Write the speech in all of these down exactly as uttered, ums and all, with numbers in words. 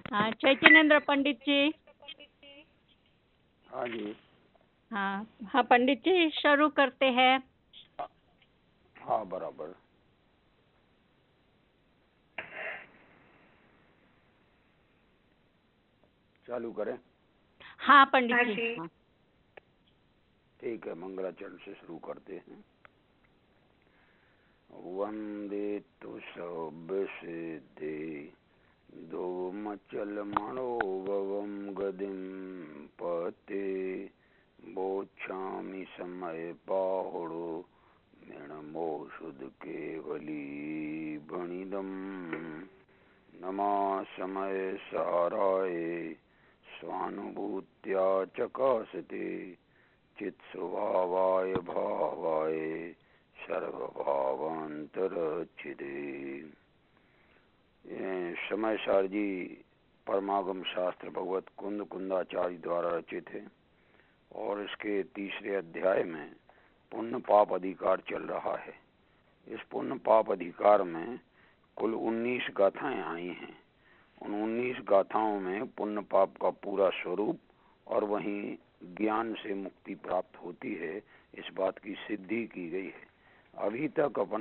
हाँ, चैतन्येंद्र पंडित जी। हाँ जी। हाँ हाँ पंडित जी, शुरू करते हैं। हाँ बराबर। चालू करें? हाँ पंडित हाँ जी। जी। हाँ। ठीक है, मंगलाचरण से शुरू करते हैं। वंदे तु सौभसिद्धे दोमचल मनोभवम गदिम पते बोच्छामि समय पाहुड़ो मृणमोषुध केवली भणिदम नमा समय साराय स्वानुभूत्या चकासते चित स्वभावाय भावाय सर्वभावांतरचिदे। समय सार जी परमागम शास्त्र भगवत कुंद कुंदाचार्य द्वारा रचित है और इसके तीसरे अध्याय में पुण्य पाप अधिकार चल रहा है। इस पुण्य पाप अधिकार में कुल उन्नीस गाथाएं आई हैं। उन उन्नीस गाथाओं में पुण्य पाप का पूरा स्वरूप और वहीं ज्ञान से मुक्ति प्राप्त होती है, इस बात की सिद्धि की गई है। अभी तक अपन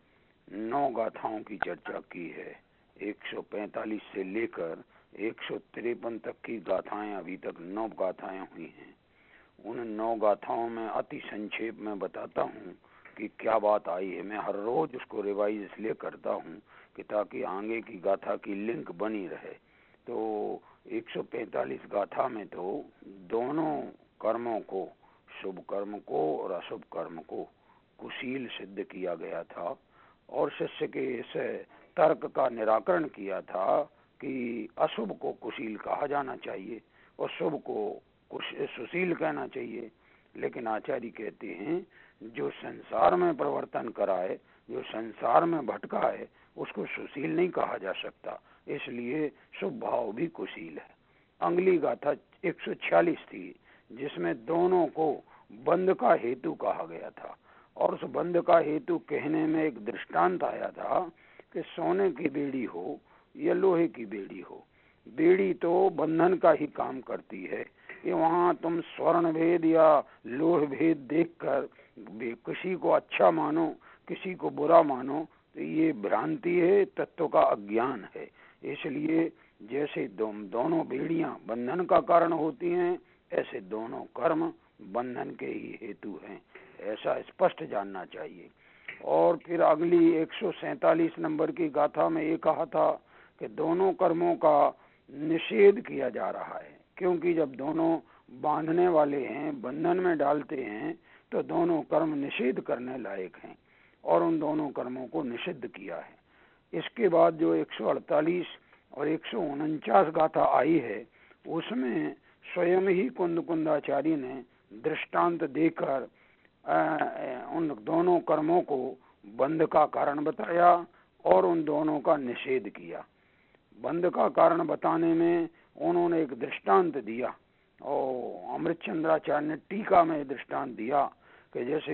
ने नौ गाथाओं की चर्चा की है। एक सौ पैंतालीस से लेकर एक सौ तिरपन तक की गाथाएं, अभी तक नौ गाथाएं हुई हैं। उन नौ गाथाओं में अति संक्षेप में बताता हूँ कि क्या बात आई है। मैं हर रोज उसको रिवाइज इसलिए करता हूँ कि ताकि आगे की गाथा की लिंक बनी रहे। तो एक सौ पैंतालीस गाथा में तो दोनों कर्मों को, शुभ कर्म को और अशुभ कर्म को कुशील सिद्ध किया गया था और शिष्य के इस तर्क का निराकरण किया था कि अशुभ को कुशील कहा जाना चाहिए और शुभ को सुशील कहना चाहिए। लेकिन आचार्य कहते हैं जो संसार में प्रवर्तन कराए, जो संसार में भटका है, उसको सुशील नहीं कहा जा सकता, इसलिए शुभ भाव भी कुशील है। अगली गाथा एक सौ छियालीस थी जिसमें दोनों को बंध का हेतु कहा गया था और उस बंध का हेतु कहने में एक दृष्टांत आया था कि सोने की बेड़ी हो या लोहे की बेड़ी हो, बेड़ी तो बंधन का ही काम करती है। कि वहाँ तुम स्वर्ण भेद या लोह भेद देखकर किसी को अच्छा मानो, किसी को बुरा मानो, तो ये भ्रांति है, तत्व का अज्ञान है। इसलिए जैसे दो, दोनों बेड़ियां बंधन का कारण होती हैं, ऐसे दोनों कर्म बंधन के ही हेतु हैं, ऐसा स्पष्ट जानना चाहिए। और फिर अगली एक सौ सैतालीस नंबर की गाथा में ये कहा था कि दोनों कर्मों का निषेध किया जा रहा है, क्योंकि जब दोनों बांधने वाले हैं, बंधन में डालते हैं, तो दोनों कर्म निषेध करने लायक हैं और उन दोनों कर्मों को निषिद्ध किया है। इसके बाद जो एक सौ अड़तालीस और एक सौ उनचास गाथा आई है, उसमें स्वयं ही कुंद कुंदाचार्य ने दृष्टांत देकर उन दोनों कर्मों को बंध का कारण बताया और उन दोनों का निषेध किया। बंध का कारण बताने में उन्होंने एक दृष्टांत दिया और अमृतचंद्राचार्य ने टीका में दृष्टांत दिया कि जैसे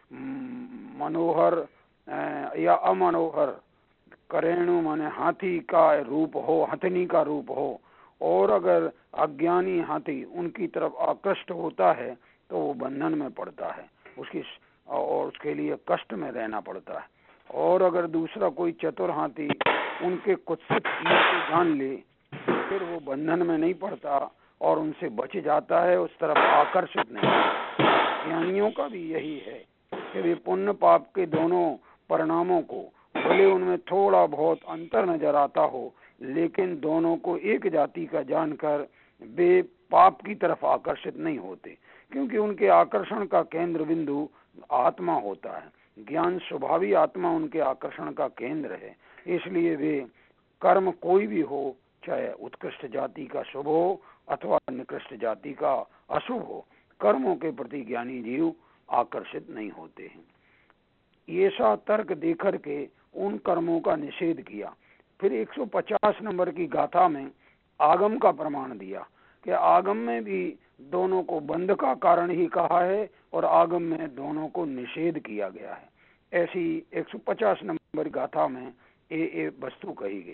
मनोहर या अमनोहर करेणु माने हाथी का रूप हो, हथनी का रूप हो, और अगर अज्ञानी हाथी उनकी तरफ आकृष्ट होता है तो वो बंधन में पड़ता है, उसकी और उसके लिए कष्ट में रहना पड़ता है। और अगर दूसरा कोई चतुर हाथी उनके कुत्सित किए को जान ले तो फिर वो बंधन में नहीं पड़ता और उनसे बच जाता है, उस तरफ आकर्षित नहीं। ज्ञानियों का भी यही है कि वे पुण्य पाप के दोनों परिणामों को, भले उनमें थोड़ा बहुत अंतर नजर आता हो, लेकिन दोनों को एक जाति का जानकर वे पाप की तरफ आकर्षित नहीं होते, क्योंकि उनके आकर्षण का केंद्र बिंदु आत्मा होता है। ज्ञान स्वभावी आत्मा उनके आकर्षण का केंद्र है, इसलिए वे कर्म कोई भी हो, चाहे उत्कृष्ट जाति का शुभ हो अथवा निकृष्ट जाति का अशुभ हो, कर्मों के प्रति ज्ञानी जीव आकर्षित नहीं होते हैं। ये सा तर्क देकर के उन कर्मों का निषेध किया। फिर एक सौ पचास नंबर की गाथा में आगम का प्रमाण दिया कि आगम में भी दोनों को बंध का कारण ही कहा है और आगम में दोनों को निषेध किया गया है। ऐसी एक सौ पचास नंबर गाथा में ए, ए वस्तु कही गई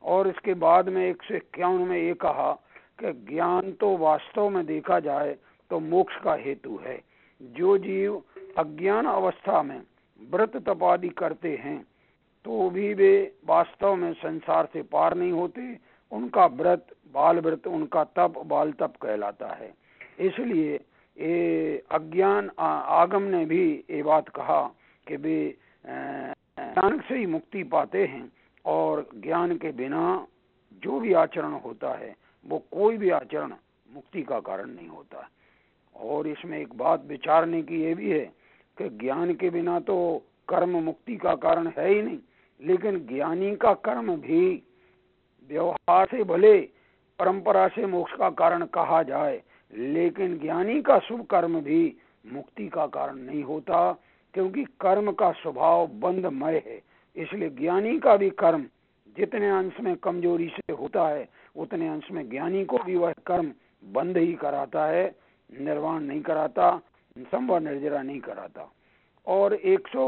और इसके बाद में एक सौ इक्यावन में ये कहा कि ज्ञान तो वास्तव में देखा जाए तो मोक्ष का हेतु है। जो जीव अज्ञान अवस्था में व्रत तप आदि करते हैं तो भी वे वास्तव में संसार से पार नहीं होते। उनका व्रत बाल व्रत, उनका तप बाल तप कहलाता है। इसलिए ये अज्ञान आगम ने भी ये बात कहा कि वे ज्ञान से ही मुक्ति पाते हैं और ज्ञान के बिना जो भी आचरण होता है वो कोई भी आचरण मुक्ति का कारण नहीं होता। और इसमें एक बात विचारने की ये भी है कि ज्ञान के बिना तो कर्म मुक्ति का कारण है ही नहीं, लेकिन ज्ञानी का कर्म भी व्यवहार से भले परंपरा से मोक्ष का कारण कहा जाए, लेकिन ज्ञानी का शुभ कर्म भी मुक्ति का कारण नहीं होता, क्योंकि कर्म का स्वभाव बंधमय है। इसलिए ज्ञानी का भी कर्म जितने अंश में कमजोरी से होता है उतने अंश में ज्ञानी को भी वह कर्म बंध ही कराता है, निर्वाण नहीं कराता, संभव निर्जरा नहीं कराता। और एक सौ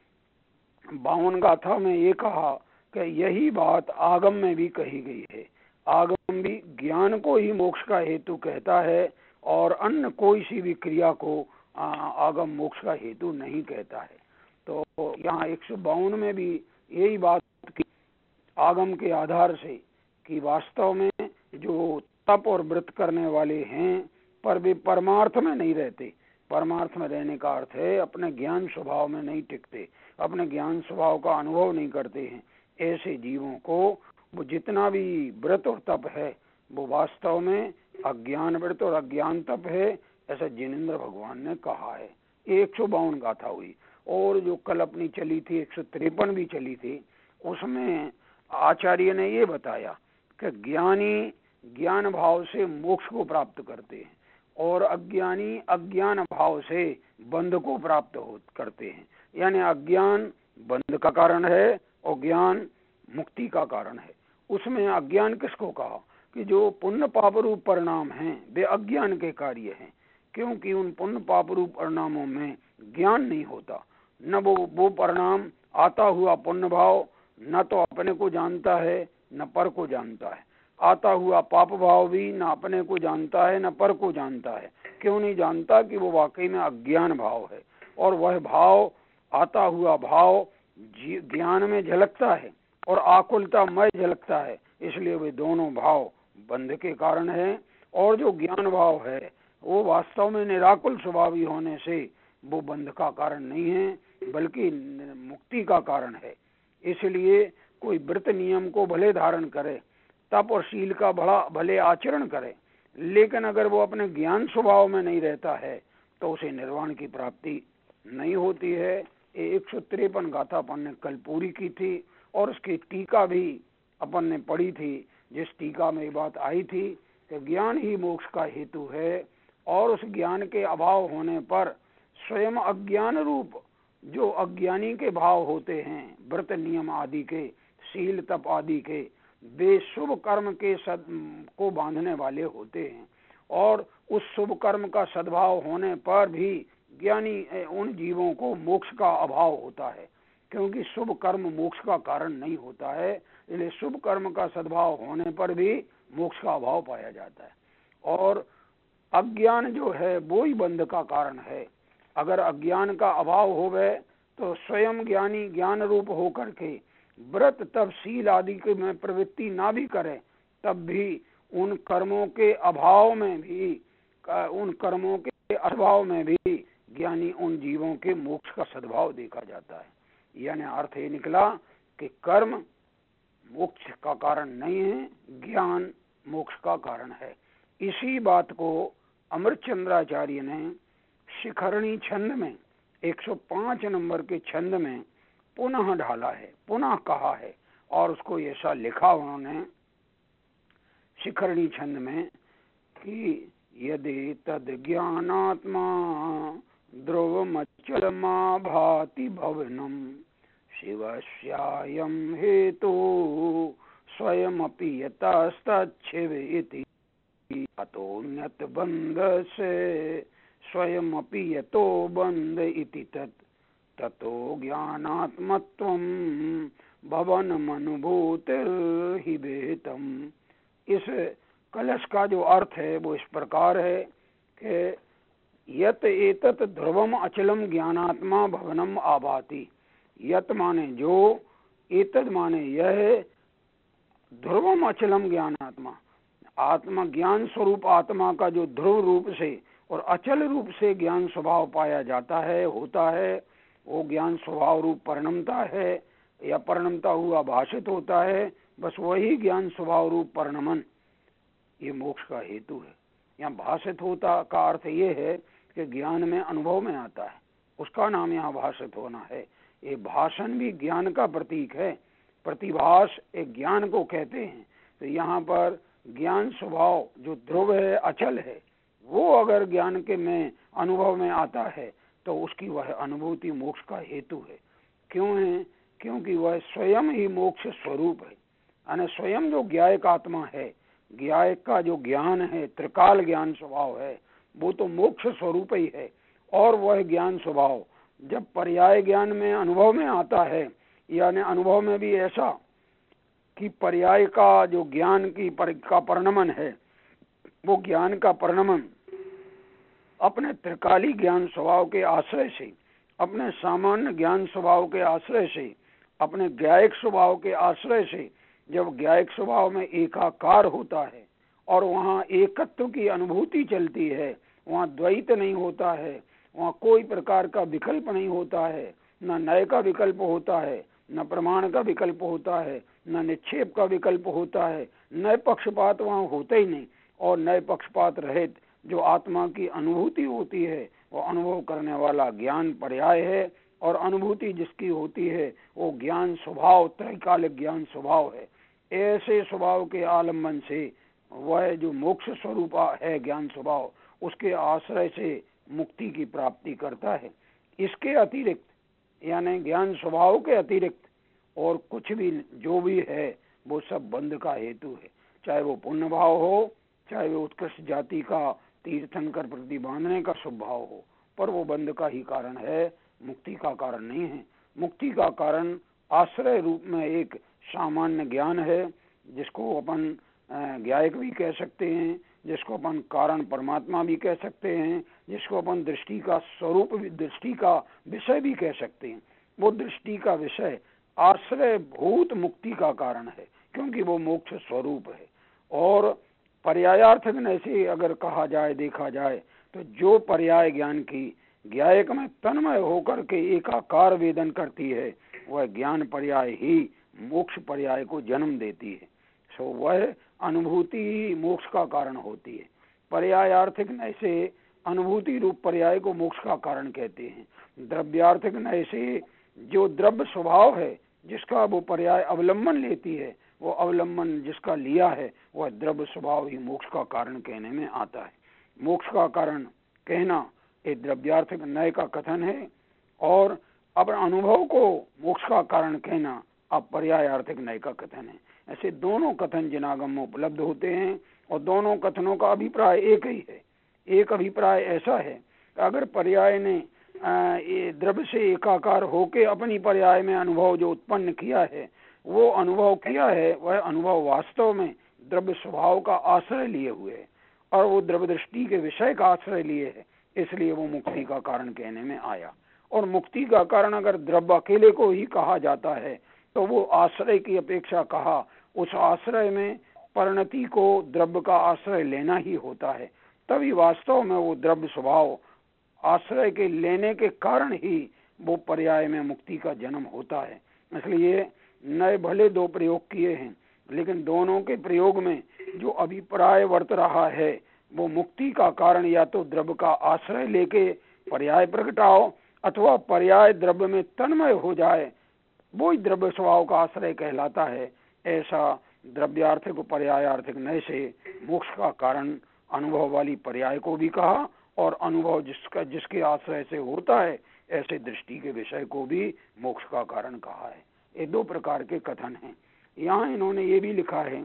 बावन गाथा में ये कहा कि यही बात आगम में भी कही गई है। आगम भी ज्ञान को ही मोक्ष का हेतु कहता है और अन्य कोई सी भी क्रिया को आगम मोक्ष का हेतु नहीं कहता है। तो यहाँ एक सौ बावन में भी यही बात की आगम के आधार से कि वास्तव में जो तप और व्रत करने वाले हैं पर वे परमार्थ में नहीं रहते। परमार्थ में रहने का अर्थ है अपने ज्ञान स्वभाव में नहीं टिकते, अपने ज्ञान स्वभाव का अनुभव नहीं करते हैं। ऐसे जीवों को वो जितना भी व्रत और तप है वो वास्तव में अज्ञान व्रत और अज्ञान तप है, ऐसा जिनेंद्र भगवान ने कहा है। एक सौ बावन गाथा हुई। और जो कल अपनी चली थी एक सौ तिरपन भी चली थी, उसमें आचार्य ने ये बताया कि ज्ञानी ज्ञान भाव से मोक्ष को प्राप्त करते हैं और अज्ञानी अज्ञान भाव से बंध को प्राप्त हो करते हैं। यानी अज्ञान बंध का कारण है और ज्ञान मुक्ति का कारण है। उसमें अज्ञान किसको कहा कि जो पुण्य पाप रूप परिणाम हैं वे अज्ञान के कार्य हैं, क्योंकि उन पुण्य पाप रूप परिणामों में ज्ञान नहीं होता। न वो वो परिणाम आता हुआ पुण्य भाव न तो अपने को जानता है न पर को जानता है। आता हुआ पाप भाव भी न अपने को जानता है न पर को जानता है। क्यों नहीं जानता? कि वो वाकई में अज्ञान भाव है और वह भाव आता हुआ भाव ज्ञान में झलकता है और आकुलता मय झलकता है। इसलिए वे दोनों भाव बंध के कारण है। और जो ज्ञान भाव है वो वास्तव में निराकुल स्वभावी होने से वो बंध का कारण नहीं है बल्कि मुक्ति का कारण है। इसलिए कोई व्रत नियम को भले धारण करे, तप और शील का बड़ा भले आचरण करे, लेकिन अगर वो अपने ज्ञान स्वभाव में नहीं रहता है तो उसे निर्वाण की प्राप्ति नहीं होती है। एक सौ तिरपन गाथा अपन ने कल पूरी की थी और उसकी टीका भी अपन ने पढ़ी थी, जिस टीका में ये बात आई थी कि ज्ञान ही मोक्ष का हेतु है और उस ज्ञान के अभाव होने पर स्वयं अज्ञान रूप जो अज्ञानी के भाव होते हैं व्रत नियम आदि के, शील तप आदि के, वे शुभ कर्म के सद को बांधने वाले होते हैं और उस शुभ कर्म का सद्भाव होने पर भी ज्ञानी उन जीवों को मोक्ष का अभाव होता है, क्योंकि शुभ कर्म मोक्ष का कारण नहीं होता है। इसलिए शुभ कर्म का सद्भाव होने पर भी मोक्ष का अभाव पाया जाता है और अज्ञान जो है वो ही बंध का कारण है। अगर अज्ञान का अभाव होवे तो स्वयं ज्ञानी ज्ञान रूप होकर के व्रत तप शील आदि के में प्रवृत्ति ना भी करे तब भी उन कर्मों के अभाव में भी उन कर्मों के अभाव में भी ज्ञानी उन जीवों के मोक्ष का सद्भाव देखा जाता है। यानी अर्थ ये निकला कि कर्म मोक्ष का कारण नहीं है, ज्ञान मोक्ष का कारण है। इसी बात को अमृतचंद्राचार्य ने शिखरणी छंद में एक सौ पाँच नंबर के छंद में पुनः ढाला है, पुनः कहा है और उसको ऐसा लिखा उन्होंने शिखरणी छंद में कि यदि तद ज्ञानात्मा ध्रुवमचलमा भाति भवनम शिवस्यायं हेतु स्वयमपि यतस्तच्छिवेति अतोन्यत बन्धसे स्वयमपि यतो बन्ध इति तत् ततो ज्ञानात्मत्वं भवन मनुभूतिर्हि बेहतम। इस कलश का जो अर्थ है वो इस प्रकार है कि यत एतत ध्रुवम अचलम ज्ञानात्मा भवनम आभाति। यत माने जो, एतद माने यह, ध्रुवम अचलम ज्ञानात्मा, आत्मा ज्ञान स्वरूप आत्मा का जो ध्रुव रूप से और अचल रूप से ज्ञान स्वभाव पाया जाता है, होता है, वो ज्ञान स्वभाव रूप परिणमता है या परिणमता हुआ भाषित होता है। बस वही ज्ञान स्वभाव रूप परिणमन ये मोक्ष का हेतु है। यहाँ भाषित होता का अर्थ ये है कि ज्ञान में अनुभव में आता है, उसका नाम यहाँ भाषित होना है। ये भाषण भी ज्ञान का प्रतीक है, प्रतिभास एक ज्ञान को कहते हैं। तो यहाँ पर ज्ञान स्वभाव जो ध्रुव है, अचल है, वो अगर ज्ञान के में अनुभव में आता है तो उसकी वह अनुभूति मोक्ष का हेतु है। क्यों है? क्योंकि वह स्वयं ही मोक्ष स्वरूप है। यानी स्वयं जो ज्ञायक आत्मा है, ज्ञायक का जो ज्ञान है, त्रिकाल ज्ञान स्वभाव है, वो तो मोक्ष स्वरूप ही है। और वह ज्ञान स्वभाव जब पर्याय ज्ञान में अनुभव में आता है, यानी अनुभव में भी ऐसा कि पर्याय का जो ज्ञान की पर, का परिणमन है, वो ज्ञान का परिणमन अपने त्रिकाली ज्ञान स्वभाव के आश्रय से, अपने सामान्य ज्ञान स्वभाव के आश्रय से, अपने ज्ञायक स्वभाव के आश्रय से, जब ज्ञायक स्वभाव में एकाकार होता है और वहाँ एकत्व की अनुभूति चलती है, वहाँ द्वैत नहीं होता है, वहाँ कोई प्रकार का विकल्प नहीं होता है, न नय का विकल्प होता है, न प्रमाण का विकल्प होता है, न निक्षेप का विकल्प होता है, नय पक्षपात वहाँ होता ही नहीं। और नय पक्षपात रहित जो आत्मा की अनुभूति होती है वो अनुभव करने वाला ज्ञान पर्याय है, और अनुभूति जिसकी होती है वो ज्ञान स्वभाव, त्रैकालिक ज्ञान स्वभाव है। ऐसे स्वभाव के आलम्बन से वह जो मोक्ष स्वरूप है ज्ञान स्वभाव, उसके आश्रय से मुक्ति की प्राप्ति करता है। इसके अतिरिक्त यानी ज्ञान स्वभाव के अतिरिक्त और कुछ भी जो भी है वो सब बंध का हेतु है। चाहे वो पुण्य भाव हो, चाहे वो उत्कृष्ट जाति का तीर्थंकर प्रति बांधने का शुभ भाव हो, पर वो बंध का ही कारण है, मुक्ति का कारण नहीं है। मुक्ति का कारण आश्रय रूप में एक सामान्य ज्ञान है, जिसको अपन ज्ञायक भी कह सकते हैं, जिसको अपन कारण परमात्मा भी कह सकते हैं, जिसको अपन दृष्टि का स्वरूप, दृष्टि का विषय भी कह सकते हैं। वो दृष्टि का विषय आश्रय भूत मुक्ति का कारण है, क्योंकि वो मोक्ष स्वरूप है। और पर्यायार्थक में ऐसे अगर कहा जाए, देखा जाए, तो जो पर्याय ज्ञान की ज्ञायक में तन्मय होकर के एकाकार वेदन करती है, वह ज्ञान पर्याय ही मोक्ष पर्याय को जन्म देती है। सो वह अनुभूति ही मोक्ष का कारण होती है। पर्यायार्थिक नय से अनुभूति रूप पर्याय को मोक्ष का कारण कहते हैं। द्रव्यार्थिक नय से जो द्रव्य स्वभाव है जिसका वो पर्याय अवलंबन लेती है, वो अवलंबन जिसका लिया है वह द्रव्य स्वभाव ही मोक्ष का कारण कहने में आता है। मोक्ष का कारण कहना एक द्रव्यार्थिक नय का कथन है, और अब अनुभव को मोक्ष का कारण कहना अब पर्यायार्थिक नय का कथन है। ऐसे दोनों कथन जिनागम में उपलब्ध होते हैं, और दोनों कथनों का अभिप्राय एक ही है। एक अभिप्राय ऐसा है कि अगर पर्याय ने ये द्रव्य से एकाकार होके अपनी पर्याय में अनुभव जो उत्पन्न किया है, वो अनुभव किया है, वह अनुभव वास्तव में द्रव्य स्वभाव का आश्रय लिए हुए है, और वो द्रव्य दृष्टि के विषय का आश्रय लिए है, इसलिए वो मुक्ति का कारण कहने में आया। और मुक्ति का कारण अगर द्रव्य अकेले को ही कहा जाता है तो वो आश्रय की अपेक्षा कहा, उस आश्रय में परिणति को द्रव्य का आश्रय लेना ही होता है, तभी वास्तव में वो द्रव्य स्वभाव आश्रय के लेने के कारण ही वो पर्याय में मुक्ति का जन्म होता है। इसलिए नए भले दो प्रयोग किए हैं, लेकिन दोनों के प्रयोग में जो अभिप्राय वर्त रहा है वो मुक्ति का कारण या तो द्रव्य का आश्रय लेके पर्याय प्रगटाओ, अथवा पर्याय द्रव्य में तन्मय हो जाए, वो ही द्रव्य स्वभाव का आश्रय कहलाता है। ऐसा द्रव्यार्थिक पर्यायार्थिक नय से मोक्ष का कारण अनुभव वाली पर्याय को भी कहा, और अनुभव जिसका जिसके आश्रय से होता है ऐसे दृष्टि के विषय को भी मोक्ष का कारण कहा है। ये दो प्रकार के कथन हैं। यहाँ इन्होंने ये भी लिखा है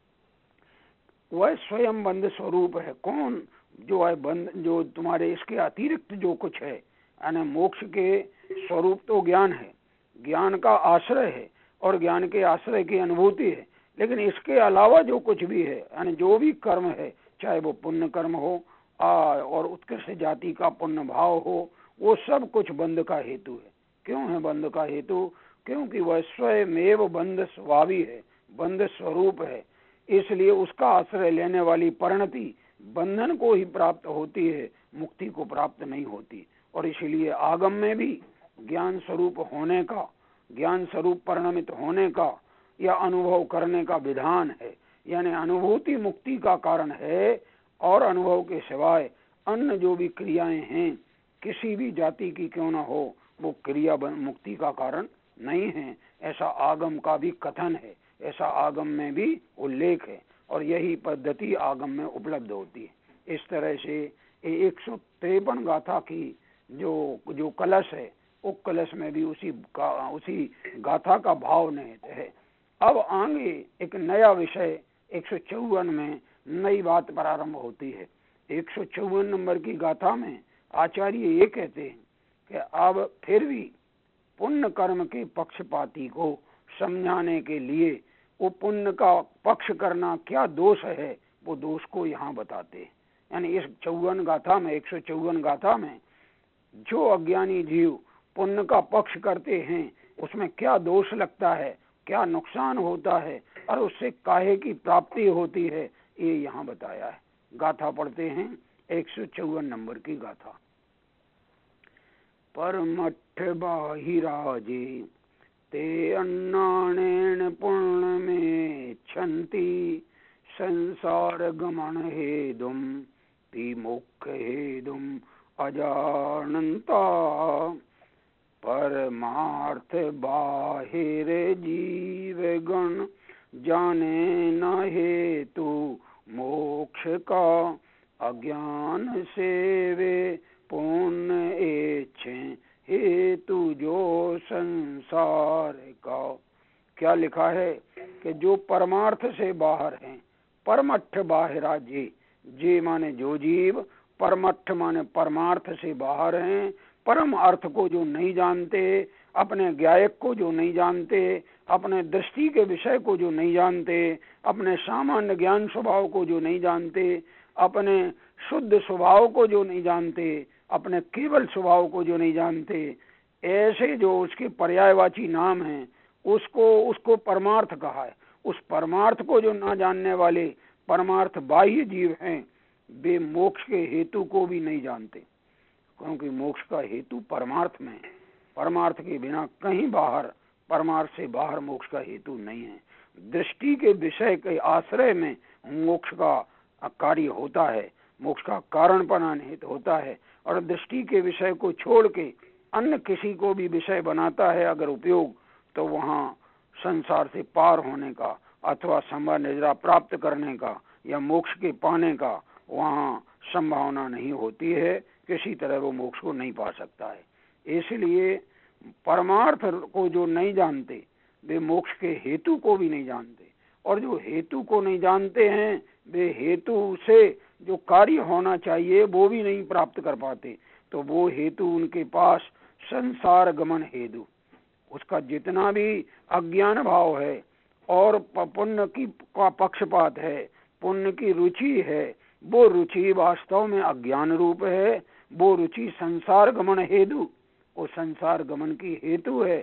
वह स्वयं बंध स्वरूप है। कौन? जो है बंध, जो तुम्हारे इसके अतिरिक्त जो कुछ है, यानी मोक्ष के स्वरूप तो ज्ञान है, ज्ञान का आश्रय है, और ज्ञान के आश्रय की अनुभूति है। लेकिन इसके अलावा जो कुछ भी है, यानी जो भी कर्म है, चाहे वो पुण्य कर्म हो आ, और उत्कृष्ट जाति का पुण्य भाव हो, वो सब कुछ बंध का हेतु है। क्यों है बंध का हेतु? क्योंकि वह स्वयमेव बंध स्वभावी है, बंध स्वरूप है। इसलिए उसका आश्रय लेने वाली परिणति बंधन को ही प्राप्त होती है, मुक्ति को प्राप्त नहीं होती। और इसलिए आगम में भी ज्ञान स्वरूप होने का, ज्ञान स्वरूप परिणमित होने का या अनुभव करने का विधान है। यानी अनुभूति मुक्ति का कारण है, और अनुभव के सिवाय अन्य जो भी क्रियाएं हैं, किसी भी जाति की क्यों न हो, वो क्रिया मुक्ति का कारण नहीं है। ऐसा आगम का भी कथन है, ऐसा आगम में भी उल्लेख है, और यही पद्धति आगम में उपलब्ध होती है। इस तरह से एक सौ तिरपन गाथा की जो जो कलश है, उस कलश में भी उसी का उसी गाथा का भाव निहित है। अब आगे एक नया विषय एक सौ चौवन में नई बात प्रारंभ होती है। एक सौ चौवन नंबर की गाथा में आचार्य ये कहते हैं कि अब फिर भी पुण्य कर्म के पक्षपाती को समझाने के लिए वो पुण्य का पक्ष करना क्या दोष है, वो दोष को यहाँ बताते हैं। यानी इस चौवन गाथा में, एक सौ चौवन गाथा में जो अज्ञानी जीव पुण्य का पक्ष करते हैं, उसमें क्या दोष लगता है, क्या नुकसान होता है, और उससे काहे की प्राप्ति होती है, ये यहाँ बताया है। गाथा पढ़ते हैं, एक सौ चौवन नंबर की गाथा। परमठ बाहिराजे ते अन्नानेन पूर्ण में छंती संसार गमन हेदुम विमुख हेदुम अजानंता। परमार्थ बाहिर जीव गण जाने न हेतु मोक्ष का, अज्ञान से वे पुण्य इच्छे हेतु जो संसार का। क्या लिखा है कि जो परमार्थ से बाहर हैं, परमठ बाहिरा जी, जी माने जो जीव, परमठ माने परमार्थ से बाहर हैं, परम अर्थ को जो नहीं जानते, अपने ज्ञायक को जो नहीं जानते, अपने दृष्टि के विषय को जो नहीं जानते, अपने सामान्य ज्ञान स्वभाव को जो नहीं जानते, अपने शुद्ध स्वभाव को जो नहीं जानते, अपने केवल स्वभाव को जो नहीं जानते, ऐसे जो उसके पर्यायवाची नाम हैं, उसको उसको परमार्थ कहा है। उस परमार्थ को जो ना जानने वाले परमार्थ बाह्य जीव हैं, वे मोक्ष के हेतु को भी नहीं जानते, क्योंकि मोक्ष का हेतु परमार्थ में है। परमार्थ के बिना कहीं बाहर, परमार्थ से बाहर मोक्ष का हेतु नहीं है। दृष्टि के विषय के आश्रय में मोक्ष का कार्य होता है, मोक्ष का कारण पना निहित होता है, और दृष्टि के विषय को छोड़ के अन्य किसी को भी विषय बनाता है अगर उपयोग, तो वहाँ संसार से पार होने का अथवा संभव निद्रा प्राप्त करने का या मोक्ष के पाने का वहाँ संभावना नहीं होती है। किसी तरह वो मोक्ष को नहीं पा सकता है। इसलिए परमार्थ को जो नहीं जानते, वे मोक्ष के हेतु को भी नहीं जानते, और जो हेतु को नहीं जानते हैं, वे हेतु से जो कार्य होना चाहिए वो भी नहीं प्राप्त कर पाते। तो वो हेतु उनके पास संसार गमन हेतु, उसका जितना भी अज्ञान भाव है और पुण्य की का पक्षपात है, पुण्य की रुचि है, वो रुचि वास्तव में अज्ञान रूप है। वो रुचि संसार गमन हेतु, वो संसार गमन की हेतु है,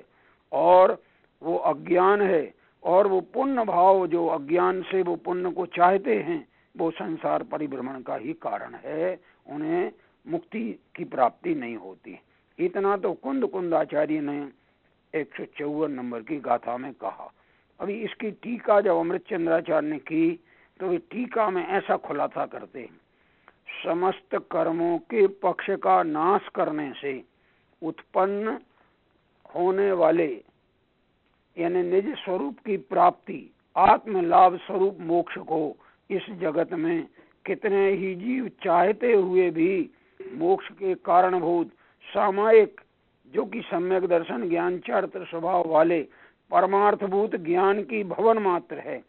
और वो अज्ञान है। और वो पुण्य भाव जो अज्ञान से वो पुण्य को चाहते हैं, वो संसार परिभ्रमण का ही कारण है। उन्हें मुक्ति की प्राप्ति नहीं होती। इतना तो कुंद कुंदाचार्य ने एक सौ चौवन नंबर की गाथा में कहा। अभी इसकी टीका जब अमृत चंद्राचार्य ने की, तो वे टीका में ऐसा खुलासा करते हैं, समस्त कर्मों के पक्ष का नाश करने से उत्पन्न होने वाले यानी निज स्वरूप की प्राप्ति, आत्म लाभ स्वरूप मोक्ष को इस जगत में कितने ही जीव चाहते हुए भी मोक्ष के कारणभूत सामायिक, जो कि सम्यक दर्शन ज्ञान चरित्र स्वभाव वाले परमार्थभूत ज्ञान की भवन मात्र है,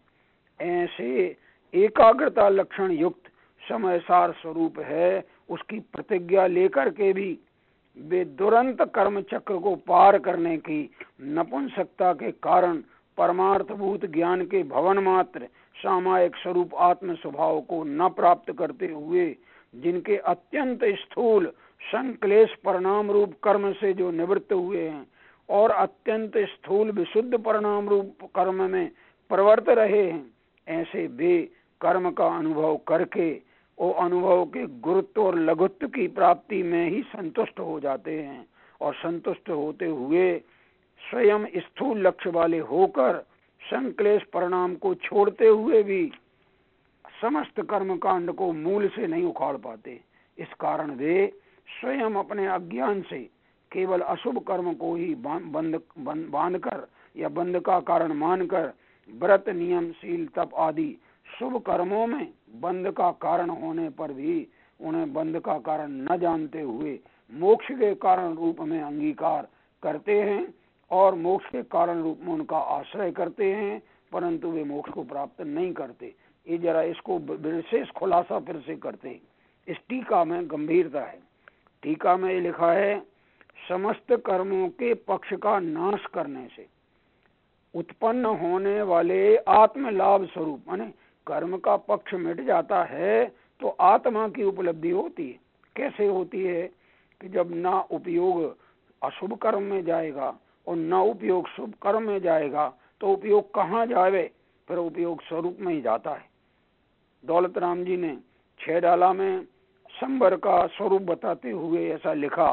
ऐसे एकाग्रता लक्षण युक्त समय सार स्वरूप है, उसकी प्रतिज्ञा लेकर के भी वे दुरंत कर्म चक्र को पार करने की नपुंसकता के कारण परमार्थभूत ज्ञान के भवन मात्र सामायिक स्वरूप आत्म स्वभाव को न प्राप्त करते हुए जिनके अत्यंत स्थूल संक्लेश परिणाम रूप कर्म से जो निवृत्त हुए हैं और अत्यंत स्थूल विशुद्ध परिणाम रूप कर्म में प्रवर्त रहे हैं, ऐसे वे कर्म का अनुभव करके वो अनुभव के गुरुत्व और लघुत्व की प्राप्ति में ही संतुष्ट हो जाते हैं और संतुष्ट होते हुए स्वयं स्थूल लक्ष्य वाले होकर संक्लेश परिणाम को छोड़ते हुए भी समस्त कर्म कांड को मूल से नहीं उखाड़ पाते। इस कारण वे स्वयं अपने अज्ञान से केवल अशुभ कर्म को ही बंद बांध कर या बंद का कारण मानकर व्रत नियम शील तप आदि शुभ कर्मों में बंद का कारण होने पर भी उन्हें बंद का कारण न जानते हुए मोक्ष के कारण रूप में अंगीकार करते हैं और मोक्ष के कारण रूप में उनका आश्रय करते हैं, परंतु वे मोक्ष को प्राप्त नहीं करते। ये जरा इसको विशेष खुलासा फिर से करते हैं। इस टीका में गंभीरता है। टीका में ये लिखा है, समस्त कर्मों के पक्ष का नाश करने से उत्पन्न होने वाले आत्म लाभ स्वरूप, माने कर्म का पक्ष मिट जाता है तो आत्मा की उपलब्धि होती है। कैसे होती है कि जब ना उपयोग अशुभ कर्म में जाएगा और न उपयोग शुभ कर्म में जाएगा तो उपयोग कहाँ जावे, फिर उपयोग स्वरूप में ही जाता है। दौलत राम जी ने छह डाला में संबर का स्वरूप बताते हुए ऐसा लिखा,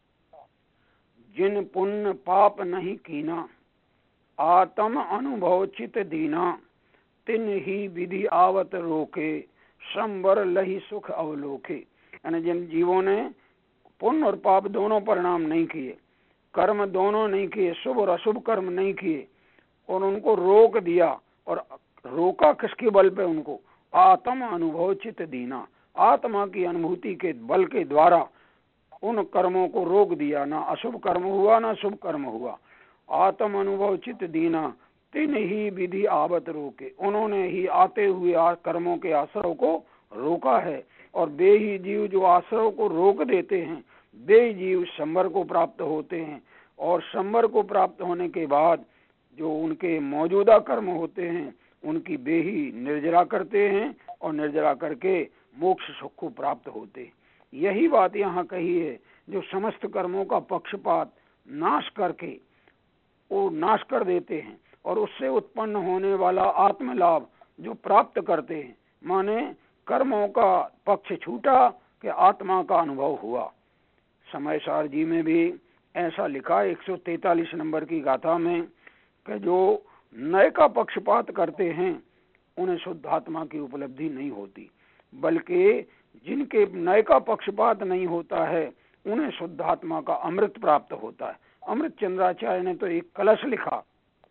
जिन पुण्य पाप नहीं कीना आत्म अनुभव चित दीना तिन ही विधि आवत रोके संबर लही सुख अवलोके। यानी जिन जीवों ने पुण्य और पाप दोनों परिणाम नहीं किए, कर्म दोनों नहीं किए, शुभ और अशुभ कर्म नहीं किए और उनको रोक दिया, और रोका किसके बल पे? उनको आत्म अनुभव चित दीना, आत्मा की अनुभूति के बल के द्वारा उन कर्मों को रोक दिया। ना अशुभ कर्म हुआ ना शुभ कर्म हुआ। आत्म अनुभव चित दीना तिन ही विधि आवत रोके, उन्होंने ही आते हुए कर्मों के आश्रव को रोका है। और वे ही जीव जो आश्रव को रोक देते हैं वे जीव संवर को प्राप्त होते हैं, और संवर को प्राप्त होने के बाद जो उनके मौजूदा कर्म होते हैं उनकी वे ही निर्जरा करते हैं और निर्जरा करके मोक्ष सुख को प्राप्त होते हैं। यही बात यहाँ कही है, जो समस्त कर्मों का पक्षपात नाश करके वो नाश कर देते हैं और उससे उत्पन्न होने वाला आत्म लाभ जो प्राप्त करते हैं, माने कर्मों का पक्ष छूटा कि आत्मा का अनुभव हुआ। समय सार जी में भी ऐसा लिखा एक सौ तैतालीस नंबर की गाथा में कि जो नए का पक्षपात करते हैं उन्हें शुद्ध आत्मा की उपलब्धि नहीं होती, बल्कि जिनके नए का पक्षपात नहीं होता है उन्हें शुद्ध आत्मा का अमृत प्राप्त होता है। अमृत चंद्राचार्य ने तो एक कलश लिखा,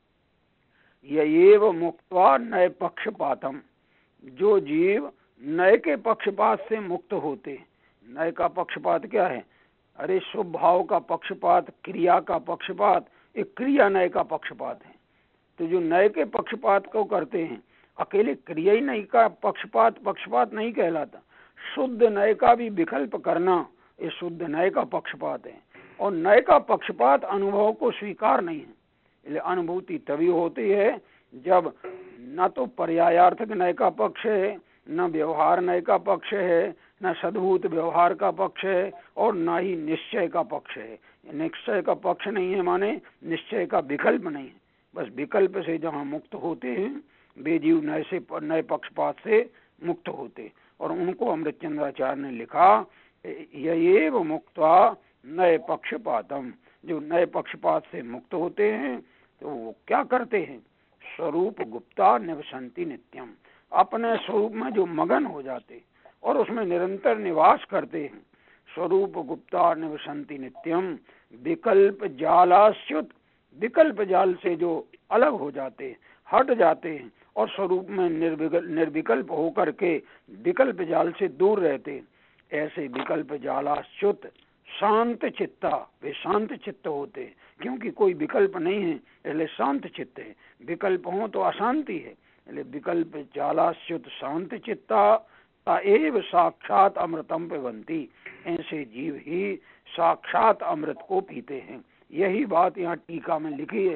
यएव मुक्त्वा नए पक्षपातम, जो जीव नए के पक्षपात से मुक्त होते। नए का पक्षपात क्या है? अरे शुभ भाव का पक्षपात, क्रिया का पक्षपात, एक क्रिया नए का पक्षपात है। तो जो नए के पक्षपात को करते हैं, अकेले क्रिया ही नए का पक्षपात पक्षपात नहीं कहलाता, शुद्ध नए का भी विकल्प करना ये शुद्ध नए का पक्षपात है। और नए का पक्षपात अनुभव को स्वीकार नहीं है। इसलिए अनुभूति तभी होती है जब न तो पर्यायार्थक नए का पक्ष है, न व्यवहार नए का पक्ष है, न सद्भूत व्यवहार का पक्ष है, और न ही निश्चय का पक्ष है। निश्चय का पक्ष नहीं है माने निश्चय का विकल्प नहीं है। बस विकल्प से जहाँ मुक्त होते हैं वे जीव नए से नए पक्षपात से मुक्त होते, और उनको अमृत चंद्राचार्य ने लिखा, यएव मुक्त्वा नए पक्षपातम, जो नए पक्षपात से मुक्त होते हैं तो वो क्या करते हैं? स्वरूप गुप्ता निवसंति नित्यम, अपने स्वरूप में जो मगन हो जाते और उसमें निरंतर निवास करते हैं। स्वरूप गुप्ता निवसंति नित्यम, विकल्प जालाच्युत, विकल्प जाल से जो अलग हो जाते हैं, हट जाते हैं और स्वरूप में निर्विकल्प होकर के विकल्प जाल से दूर रहते हैं। ऐसे विकल्प जालाच्युत शांत चित्ता, वे शांत चित्त होते हैं, क्योंकि कोई विकल्प नहीं है इसलिए शांत चित्त है। विकल्प हो तो अशांति है, इसलिए विकल्प जालाच्युत शांत चित्ता ताएव साक्षात अमृतम पिबन्ति, ऐसे जीव ही साक्षात अमृत को पीते हैं। यही बात यहाँ टीका में लिखी है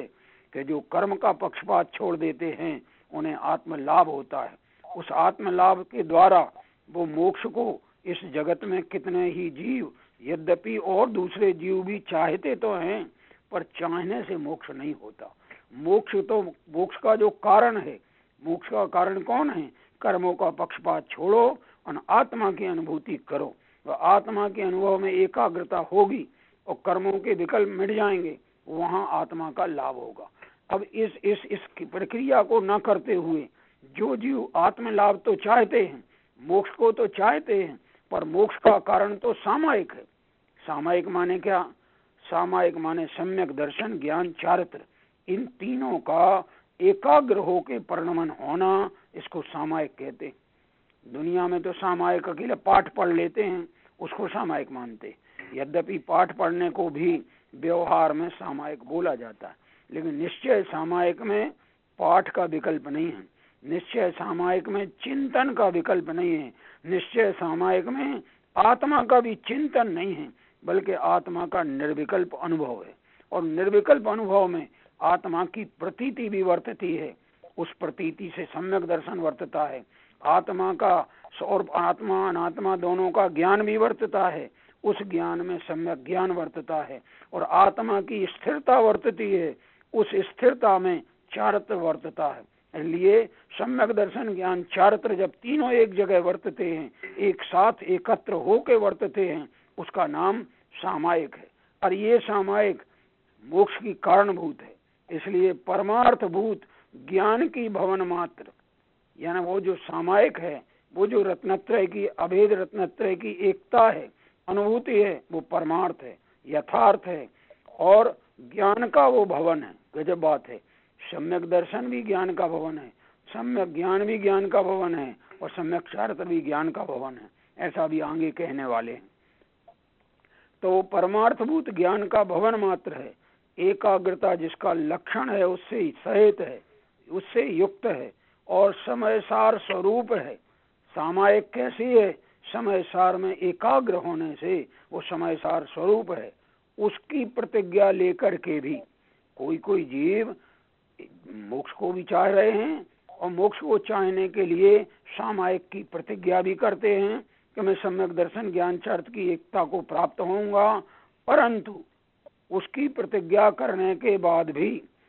कि जो कर्म का पक्षपात छोड़ देते हैं उन्हें आत्म लाभ होता है। उस आत्म लाभ के द्वारा वो मोक्ष को इस जगत में कितने ही जीव, यद्यपि और दूसरे जीव भी चाहते तो हैं, पर चाहने से मोक्ष नहीं होता। मोक्ष तो मोक्ष का जो कारण है, मोक्ष का कारण कौन है? कर्मों का पक्षपात छोड़ो और आत्मा की अनुभूति करो। तो आत्मा के अनुभव में एकाग्रता होगी और कर्मों के विकल्प मिट जाएंगे, वहां आत्मा का लाभ होगा। अब इस इस इस प्रक्रिया को न करते हुए जो जीव आत्म लाभ तो चाहते हैं, मोक्ष को तो चाहते हैं, पर मोक्ष का कारण तो सामायिक है। सामायिक माने क्या? सामायिक माने सम्यक दर्शन, ज्ञान, चारित्र, इन तीनों का एकाग्र होके परिणमन होना, इसको सामायिक कहते हैं। दुनिया में तो सामायिक अकेले पाठ पढ़ लेते हैं, उसको सामायिक मानते। यद्यपि पाठ पढ़ने को भी व्यवहार में सामायिक बोला जाता है, लेकिन निश्चय सामायिक में पाठ का विकल्प नहीं है, निश्चय सामायिक में चिंतन का विकल्प नहीं है, निश्चय सामायिक में आत्मा का भी चिंतन नहीं है, बल्कि आत्मा का निर्विकल्प अनुभव है। और निर्विकल्प अनुभव में आत्मा की प्रतीति भी वर्तती है, उस प्रतीति से सम्यक दर्शन वर्तता है। आत्मा का और आत्मा अनात्मा दोनों का ज्ञान भी वर्तता है, उस ज्ञान में सम्यक ज्ञान वर्तता है। और आत्मा की स्थिरता वर्तती है, उस स्थिरता में चारित्र वर्तता है। इसलिए सम्यक दर्शन, ज्ञान, चारित्र जब तीनों एक जगह वर्तते हैं, एक साथ एकत्र होके वर्तते हैं, उसका नाम सामायिक है। और ये सामायिक मोक्ष की कारणभूत है। इसलिए परमार्थभूत ज्ञान की भवन मात्र, यानी वो जो सामायिक है, वो जो रत्नत्रय की, अभेद रत्नत्रय की एकता है, अनुभूति है, वो परमार्थ है, यथार्थ है और ज्ञान का वो भवन है। गजब बात है। सम्यक दर्शन भी ज्ञान का भवन है, सम्यक ज्ञान भी ज्ञान का भवन है और सम्यक चारित्र भी ज्ञान का भवन है, ऐसा भी आगे कहने वाले हैं। तो परमार्थभूत ज्ञान का भवन मात्र है। एकाग्रता जिसका लक्षण है, उससे सहित है, उससे युक्त है और समय सार स्वरूप है। सामायिक कैसी है? समय सार में एकाग्र होने से वो समय सार स्वरूप है। उसकी प्रतिज्ञा लेकर के भी कोई कोई जीव मोक्ष को भी चाह रहे हैं और मोक्ष को चाहने के लिए सामायिक की प्रतिज्ञा भी करते हैं कि मैं सम्यक दर्शन, ज्ञान, चारित्र की एकता को प्राप्त होऊंगा, परंतु उसकी प्रतिज्ञा करने के बाद भी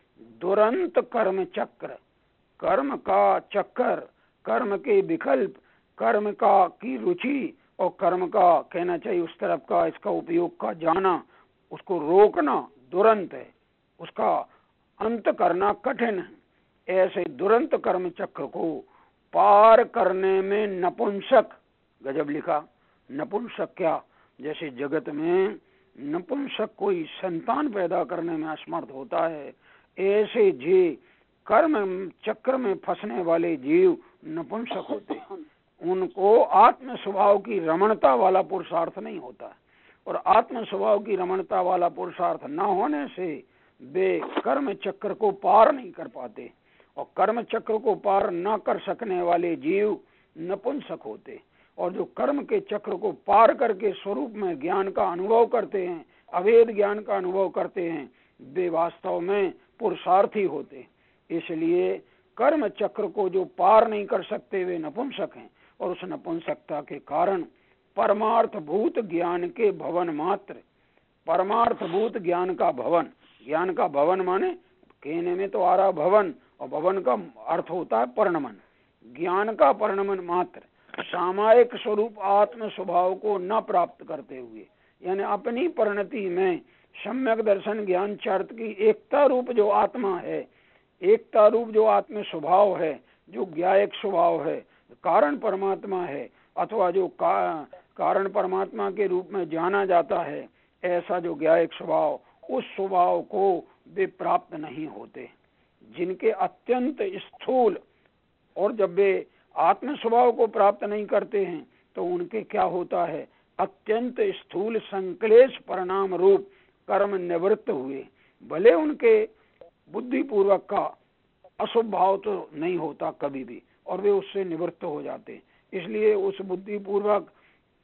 दुरंत कर्म चक्र, कर्म का चक्कर, कर्म के विकल्प, कर्म का की रुचि और कर्म का, कहना चाहिए उस तरफ का, इसका उपयोग का जाना, उसको रोकना दुरंत है, उसका अंत करना कठिन है। ऐसे दुरंत कर्म चक्र को पार करने में नपुंसक, गजब लिखा, नपुंसक क्या? जैसे जगत में नपुंसक कोई संतान पैदा करने में असमर्थ होता है, ऐसे जी कर्म चक्र में फंसने वाले जीव नपुंसक होते हैं। उनको आत्म स्वभाव की रमणता वाला पुरुषार्थ नहीं होता, और आत्म स्वभाव की रमणता वाला पुरुषार्थ न होने से वे कर्म चक्र को पार नहीं कर पाते, और कर्म चक्र को पार न कर सकने वाले जीव नपुंसक होते। और जो कर्म के चक्र को पार करके स्वरूप में ज्ञान का अनुभव करते हैं, अवेद ज्ञान का अनुभव करते हैं, वे वास्तव में पुरुषार्थी होते। इसलिए कर्म चक्र को जो पार नहीं कर सकते वे नपुंसक हैं, और उस नपुंसकता के कारण परमार्थ भूत ज्ञान के भवन मात्र, परमार्थ भूत ज्ञान का भवन, ज्ञान का भवन माने कहने में तो आ रहा भवन, और भवन का अर्थ होता है परिणमन, ज्ञान का परिणमन मात्र, सामायिक स्वरूप आत्म स्वभाव को न प्राप्त करते हुए, यानी अपनी परिणति में सम्यक दर्शन, ज्ञान, चारित्र की एकता रूप जो आत्मा है, एकता रूप जो आत्म स्वभाव है, जो ज्ञायक स्वभाव है, कारण परमात्मा है, अथवा जो का, कारण परमात्मा के रूप में जाना जाता है, ऐसा जो ज्ञायक स्वभाव, उस स्वभाव को वे प्राप्त नहीं होते। जिनके अत्यंत स्थूल, और जब वे आत्म स्वभाव को प्राप्त नहीं करते हैं तो उनके क्या होता है? अत्यंत स्थूल संक्लेश परिणाम रूप कर्म निवृत्त हुए, भले उनके बुद्धिपूर्वक का अशुभ भाव तो नहीं होता कभी भी, और वे उससे निवृत्त हो जाते। इसलिए उस बुद्धिपूर्वक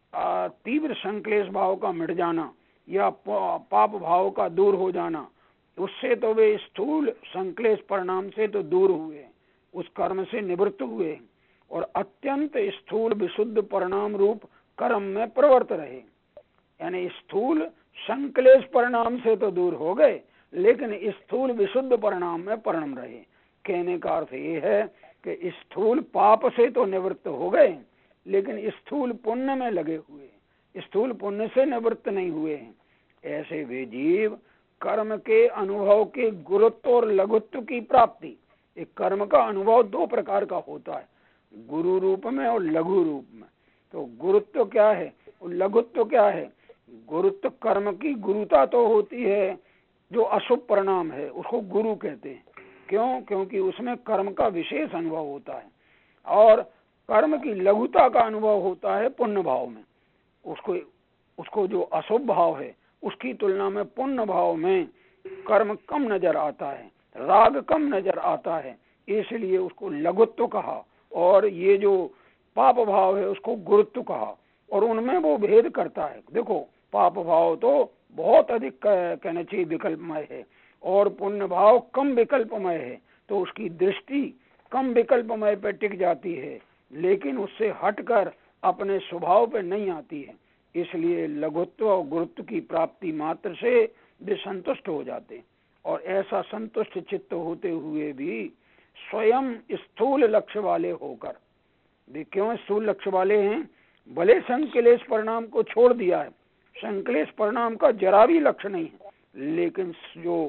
तीव्र संक्लेश भाव का मिट जाना या पाप भाव का दूर हो जाना, उससे तो वे स्थूल संक्लेश परिणाम से तो दूर हुए, उस कर्म से निवृत्त हुए और अत्यंत स्थूल विशुद्ध परिणाम रूप कर्म में प्रवृत्त रहे। यानी स्थूल संक्लेश परिणाम से तो दूर हो गए, लेकिन स्थूल विशुद्ध परिणाम में परिणम रहे। कहने का अर्थ ये है कि स्थूल पाप से तो निवृत्त हो गए, लेकिन स्थूल पुण्य में लगे हुए, स्थूल पुण्य से निवृत्त नहीं हुए हैं। ऐसे वे जीव कर्म के अनुभव के गुरुत्व और लघुत्व की प्राप्ति, एक कर्म का अनुभव दो प्रकार का होता है, गुरु रूप में और लघु रूप में। तो गुरुत्व क्या है और लघुत्व क्या है? गुरुत्व कर्म की गुरुता तो होती है, जो अशुभ परिणाम है उसको गुरु कहते हैं। क्यों? क्योंकि उसमें कर्म का विशेष अनुभव होता है। और कर्म की लघुता का अनुभव होता है पुण्य भाव में। उसको उसको जो अशुभ भाव है उसकी तुलना में पुण्य भाव में कर्म कम नजर आता है, राग कम नजर आता है, इसलिए उसको लघुत्व कहा। और ये जो पाप भाव है उसको गुरुत्व कहा। और उनमें वो भेद करता है। देखो, पाप भाव तो बहुत अधिक कहना चाहिए विकल्पमय है और पुण्य भाव कम विकल्पमय है, तो उसकी दृष्टि कम विकल्पमय पर टिक जाती है, लेकिन उससे हटकर अपने स्वभाव पर नहीं आती है। इसलिए लघुत्व और गुरुत्व की प्राप्ति मात्र से वे संतुष्ट हो जाते। और ऐसा संतुष्ट चित्त होते हुए भी स्वयं स्थूल लक्ष्य वाले होकर, वे क्यों स्थूल लक्ष्य वाले हैं? भले संक्लेश परिणाम को छोड़ दिया है, संक्लेश परिणाम का जरा भी लक्ष्य नहीं है, लेकिन जो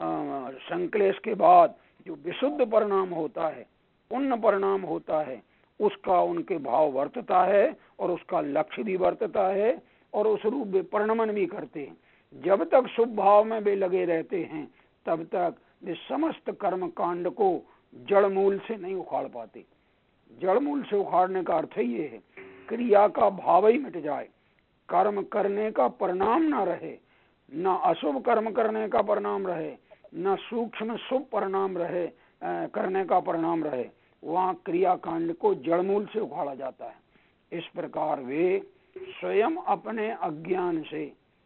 आ, संक्लेश के बाद जो विशुद्ध परिणाम होता है, पुण्य परिणाम होता है, उसका उनके भाव वर्तता है और उसका लक्ष्य भी वर्तता है और उस रूप में परिणमन भी करते हैं। जब तक शुभ भाव में वे लगे रहते हैं तब तक वे समस्त कर्म कांड को जड़ मूल से नहीं उखाड़ पाते। जड़ मूल से उखाड़ने का अर्थ ये है क्रिया का भाव ही मिट जाए, कर्म करने का परिणाम ना रहे, न अशुभ कर्म करने का परिणाम रहे, न सूक्ष्म शुभ परिणाम रहे, आ, करने का परिणाम रहे, वहाँ क्रिया कांड को जड़मूल से उखाड़ा जाता है। इस प्रकार वे स्वयं अपने अज्ञान से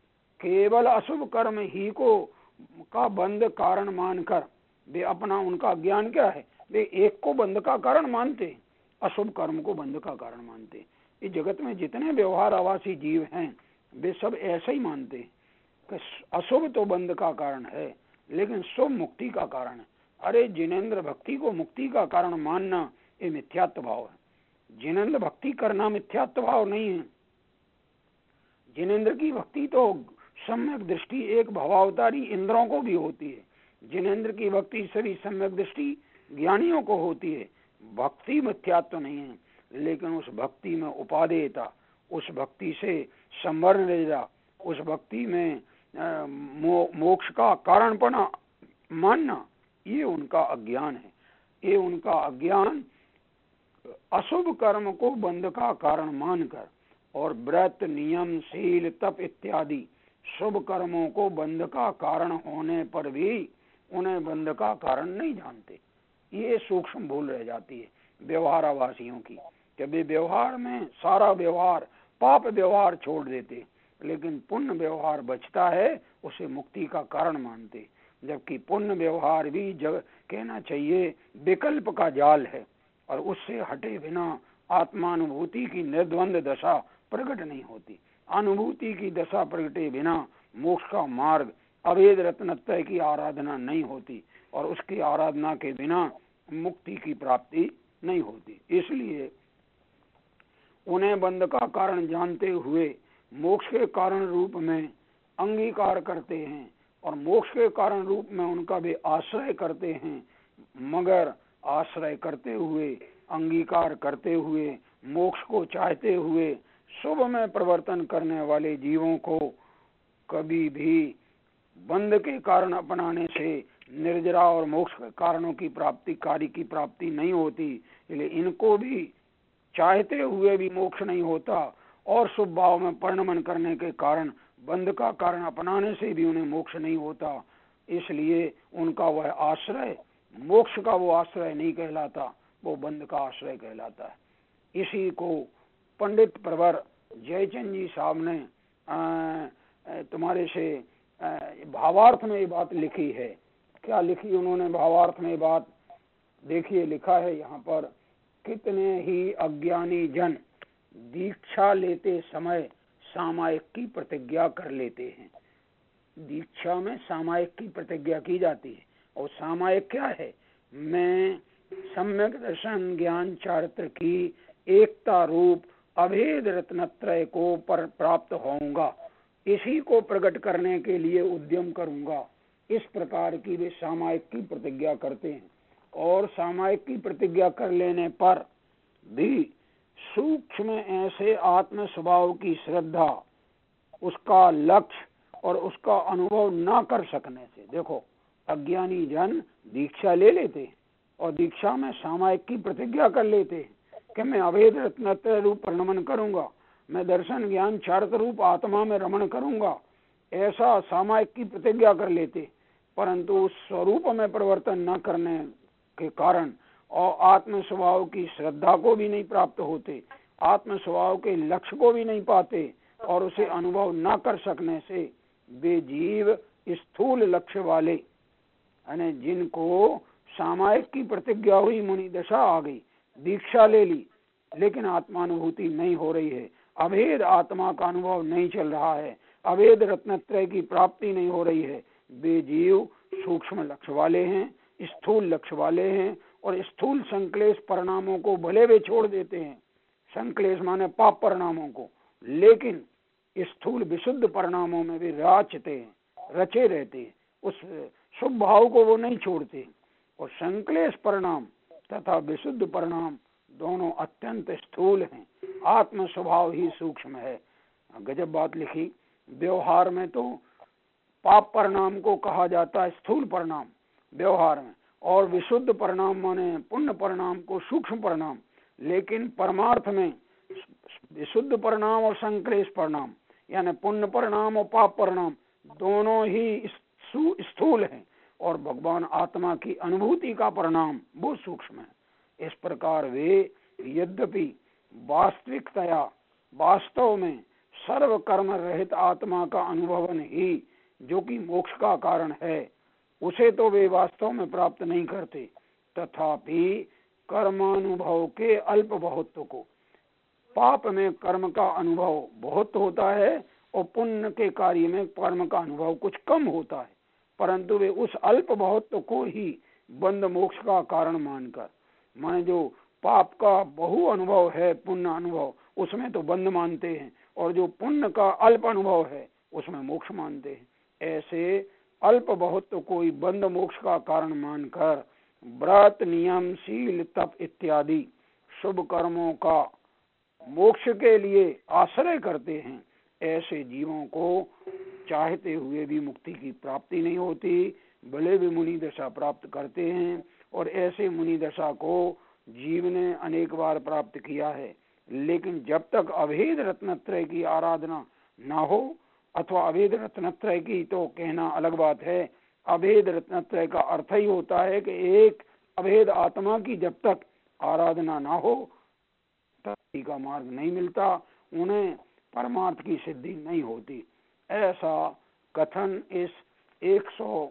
केवल अशुभ कर्म ही को का बंध कारण मानकर, वे अपना उनका ज्ञान क्या है, वे एक को बंध का कारण मानते, अशुभ कर्म को बंध का कारण मानते। इस जगत में जितने व्यवहार आवासी जीव हैं वे सब ऐसे ही मानते कि अशुभ तो बंध का कारण है, लेकिन शुभ मुक्ति का कारण है। अरे जिनेंद्र भक्ति को मुक्ति का कारण मानना ये मिथ्यात्व भाव है। जिनेंद्र भक्ति करना मिथ्यात्व भाव नहीं है। जिनेंद्र की भक्ति तो सम्यक दृष्टि एक भवावतारी इंद्रों को भी होती है। जिनेंद्र की भक्ति सभी सम्यक दृष्टि ज्ञानियों को होती है। भक्ति मिथ्यात्व नहीं है, लेकिन उस भक्ति में उपादेयता, उस भक्ति से संवरण रेजा, उस भक्ति में मो, मोक्ष का कारणपना मानना, ये उनका अज्ञान है। ये उनका अज्ञान अशुभ कर्म को बंध का कारण मानकर और व्रत नियम शील तप इत्यादि शुभ कर्मों को बंध का कारण होने पर भी उन्हें बंध का कारण नहीं जानते। ये सूक्ष्म भूल रह जाती है व्यवहारावासियों की। जब वे व्यवहार में सारा व्यवहार पाप व्यवहार छोड़ देते, लेकिन पुण्य व्यवहार बचता है, उसे मुक्ति का कारण मानते। जबकि पुण्य व्यवहार भी जग कहना चाहिए विकल्प का जाल है और उससे हटे बिना आत्मानुभूति की निर्द्वंद दशा प्रकट नहीं होती। अनुभूति की दशा प्रकटे बिना मोक्ष का मार्ग अभेद रत्नत्रय की आराधना नहीं होती और उसकी आराधना के बिना मुक्ति की प्राप्ति नहीं होती। इसलिए उन्हें बंध का कारण जानते हुए मोक्ष के कारण रूप में अंगीकार करते हैं और मोक्ष के कारण रूप में उनका भी आश्रय करते हैं, मगर आश्रय करते हुए, अंगीकार करते हुए, मोक्ष को चाहते हुए शुभ में प्रवर्तन करने वाले जीवों को कभी भी बंध के कारण अपनाने से निर्जरा और मोक्ष कारणों की प्राप्ति, कार्य की प्राप्ति नहीं होती। इसलिए इनको भी चाहते हुए भी मोक्ष नहीं होता और शुभ भाव में परिणमन करने के कारण बंध का कारण अपनाने से भी उन्हें मोक्ष नहीं होता। इसलिए उनका वह आश्रय मोक्ष का वो आश्रय नहीं कहलाता, वो बंध का आश्रय कहलाता है। इसी को पंडित प्रवर जयचंद जी साहब ने आ, तुम्हारे से भावार्थ में ये बात लिखी है। क्या लिखी उन्होंने भावार्थ में बात? देखिए लिखा है यहाँ पर, कितने ही अज्ञानी जन दीक्षा लेते समय सामायिक की प्रतिज्ञा कर लेते हैं। दीक्षा में सामायिक की प्रतिज्ञा की जाती है, और सामायिक क्या है? मैं सम्यक दर्शन ज्ञान चारित्र की एकता रूप अभेद रत्नत्रय को पर प्राप्त होऊंगा, इसी को प्रकट करने के लिए उद्यम करूंगा। इस प्रकार की वे सामायिक की प्रतिज्ञा करते हैं। और सामायिक की प्रतिज्ञा कर लेने पर भी सूक्ष्म ऐसे आत्म स्वभाव की श्रद्धा, उसका लक्ष्य और उसका अनुभव ना कर सकने से, देखो अज्ञानी जन दीक्षा ले लेते हैं और दीक्षा में सामायिक की प्रतिज्ञा कर लेते हैं कि मैं अभेद रत्नत्रय रूप परिणमन करूंगा, मैं दर्शन ज्ञान चारित्र रूप आत्मा में रमण करूंगा, ऐसा सामायिक की प्रतिज्ञा कर लेते, परंतु उस स्वरूप में परिवर्तन न करने के कारण और आत्म स्वभाव की श्रद्धा को भी नहीं प्राप्त होते, आत्म स्वभाव के लक्ष्य को भी नहीं पाते, और उसे अनुभव न कर सकने से वे जीव स्थूल लक्ष्य वाले, यानी जिनको सामायिक की प्रतिज्ञा हुई, मुनि दशा आ गई, दीक्षा ले ली, लेकिन आत्मानुभूति नहीं हो रही है, अभेद आत्मा का अनुभव नहीं चल रहा है, अभेद रत्नत्रय की प्राप्ति नहीं हो रही है, वे जीव सूक्ष्म लक्ष्य वाले हैं, स्थूल लक्ष्य वाले हैं, और स्थूल संक्लेश परिणामों को भले वे छोड़ देते हैं, संक्लेश माने पाप परिणामों को, लेकिन स्थूल विशुद्ध परिणामों में वे राचते हैं, रचे रहते हैं, उस शुभ भाव को वो नहीं छोड़ते। और संक्लेश परिणाम तथा विशुद्ध परिणाम दोनों अत्यंत स्थूल हैं, आत्म स्वभाव ही सूक्ष्म है। गजब बात लिखी। व्यवहार में तो पाप परिणाम को कहा जाता है स्थूल परिणाम व्यवहार में, और विशुद्ध परिणाम माने पुण्य परिणाम को सूक्ष्म परिणाम, लेकिन परमार्थ में विशुद्ध परिणाम और संक्लेश परिणाम यानी पुण्य परिणाम और पाप परिणाम दोनों ही स्थूल हैं, और भगवान आत्मा की अनुभूति का परिणाम वो सूक्ष्म है। इस प्रकार वे यद्यपि वास्तविकतया वास्तव में सर्व कर्म रहित आत्मा का अनुभवन ही जो कि मोक्ष का कारण है, उसे तो वे वास्तव में प्राप्त नहीं करते, तथापि कर्मानुभव के अल्प बहुत्व को, पाप में कर्म का अनुभव बहुत होता है और पुण्य के कार्य में कर्म का अनुभव कुछ कम होता है, परंतु वे उस अल्प बहुत्व को ही बंध मोक्ष का कारण मानकर, माने जो पाप का बहु अनुभव है पुण्य अनुभव, उसमें तो बंध मानते हैं, और जो पुण्य का अल्प अनुभव है उसमें मोक्ष मानते हैं। ऐसे अल्प बहुत्व को ही बंध मोक्ष का कारण मानकर व्रत नियम शील तप इत्यादि शुभ कर्मों का मोक्ष के लिए आश्रय करते हैं। ऐसे जीवों को चाहते हुए भी मुक्ति की प्राप्ति नहीं होती, भले भी मुनि दशा प्राप्त करते हैं, और ऐसे मुनि दशा को जीव ने अनेक बार प्राप्त किया है, लेकिन जब तक अभेद रत्नत्रय की आराधना ना हो, अथवा अभेद रत्नत्रय की तो कहना अलग बात है, अभेद रत्नत्रय का अर्थ ही होता है कि एक अभेद आत्मा की जब तक आराधना ना हो तब का मार्ग नहीं मिलता, उन्हें परमार्थ की सिद्धि नहीं होती। ऐसा कथन इस एक सौ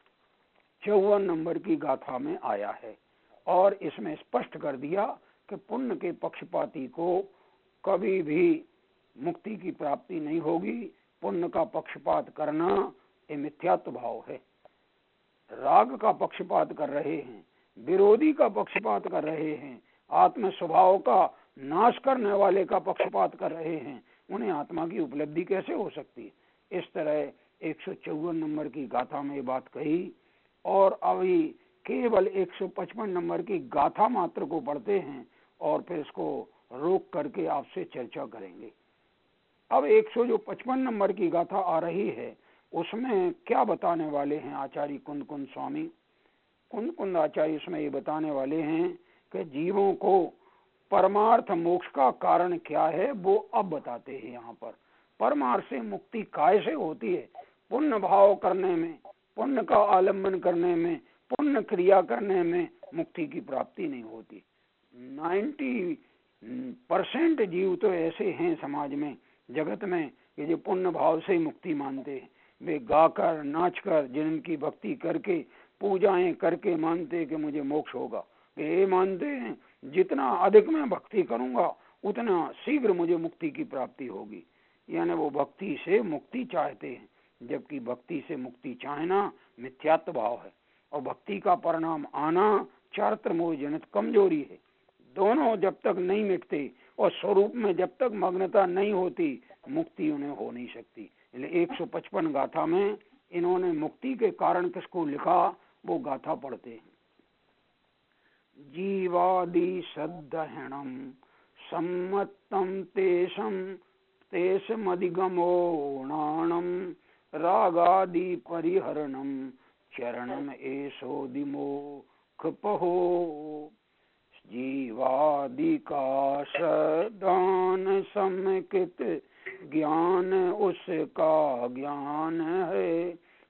चौवन नंबर की गाथा में आया है, और इसमें स्पष्ट कर दिया कि पुण्य के पक्षपाती को कभी भी मुक्ति की प्राप्ति नहीं होगी। पुण्य का पक्षपात करना ये मिथ्यात्व भाव है। राग का पक्षपात कर रहे हैं, विरोधी का पक्षपात कर रहे हैं, आत्म स्वभाव का नाश करने वाले का पक्षपात कर रहे हैं, उन्हें आत्मा की उपलब्धि कैसे हो सकती है। इस तरह एक सौ चौवन नंबर की गाथा में ये बात कही, और अभी केवल एक सौ पचपन नंबर की गाथा मात्र को पढ़ते हैं और फिर इसको रोक करके आपसे चर्चा करेंगे। अब एक सौ जो पचपन नंबर की गाथा आ रही है उसमें क्या बताने वाले हैं आचार्य कुंद कुंद स्वामी। कुंद कुंद आचार्य इसमें ये बताने वाले हैं कि जीवों को परमार्थ मोक्ष का कारण क्या है वो अब बताते हैं। यहाँ पर परमार्थ से मुक्ति कैसे होती है, पुण्य भाव करने में, पुण्य का आलम्बन करने में, पुण्य क्रिया करने में मुक्ति की प्राप्ति नहीं होती। नाइन्टी परसेंट जीव तो ऐसे हैं समाज में, जगत में, कि जो पुण्य भाव से मुक्ति मानते हैं, वे गाकर नाचकर जिनकी भक्ति करके पूजाएं करके मानते कि मुझे मोक्ष होगा, ये मानते हैं जितना अधिक मैं भक्ति करूंगा उतना शीघ्र मुझे मुक्ति की प्राप्ति होगी। यानी वो भक्ति से मुक्ति चाहते हैं, जबकि भक्ति से मुक्ति चाहना मिथ्यात्व भाव है और भक्ति का परिणाम आना चारित्र मोह जनित कमजोरी है। दोनों जब तक नहीं मिटते और स्वरूप में जब तक मग्नता नहीं होती, मुक्ति उन्हें हो नहीं सकती। इसलिए एक सौ पचपन गाथा में इन्होंने मुक्ति के कारण किसको लिखा, वो गाथा पढ़ते हैं। जीवादि सद्दहणम सम्मतम तेषम तेषमधिगमो नाणम रागादि परिहरणम चरणम एषो दिमोक्षपहो। जीवादि का सदान समकृत ज्ञान उसका ज्ञान है,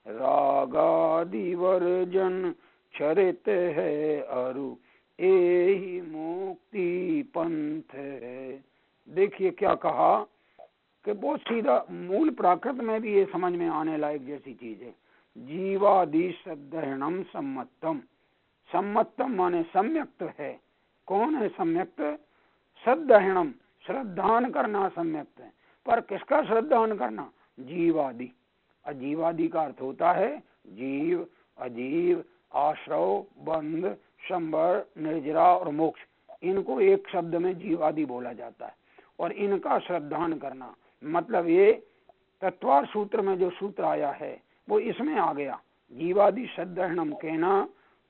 रागादि वर्जन चरित है अरु यही मुक्ति पंथ है। देखिए क्या कहा कि बहुत सीधा मूल प्राकृत में भी ये समझ में आने लायक जैसी चीज है। जीवादि सद्दहणम सम्मतम, सम्मतम माने सम्यक्त है। कौन है सम्यक्त? सद्दहणम, श्रद्धान करना सम्यक्त है। पर किसका श्रद्धान करना? जीवादि। अजीवादि का अर्थ होता है जीव, अजीव, आश्रव, बंध, संबर, निर्जरा और मोक्ष। इनको एक शब्द में जीवादि बोला जाता है। और इनका श्रद्धान करना मतलब ये तत्वार सूत्र में जो सूत्र आया है वो इसमें आ गया। जीवादि सद्दहणम कहना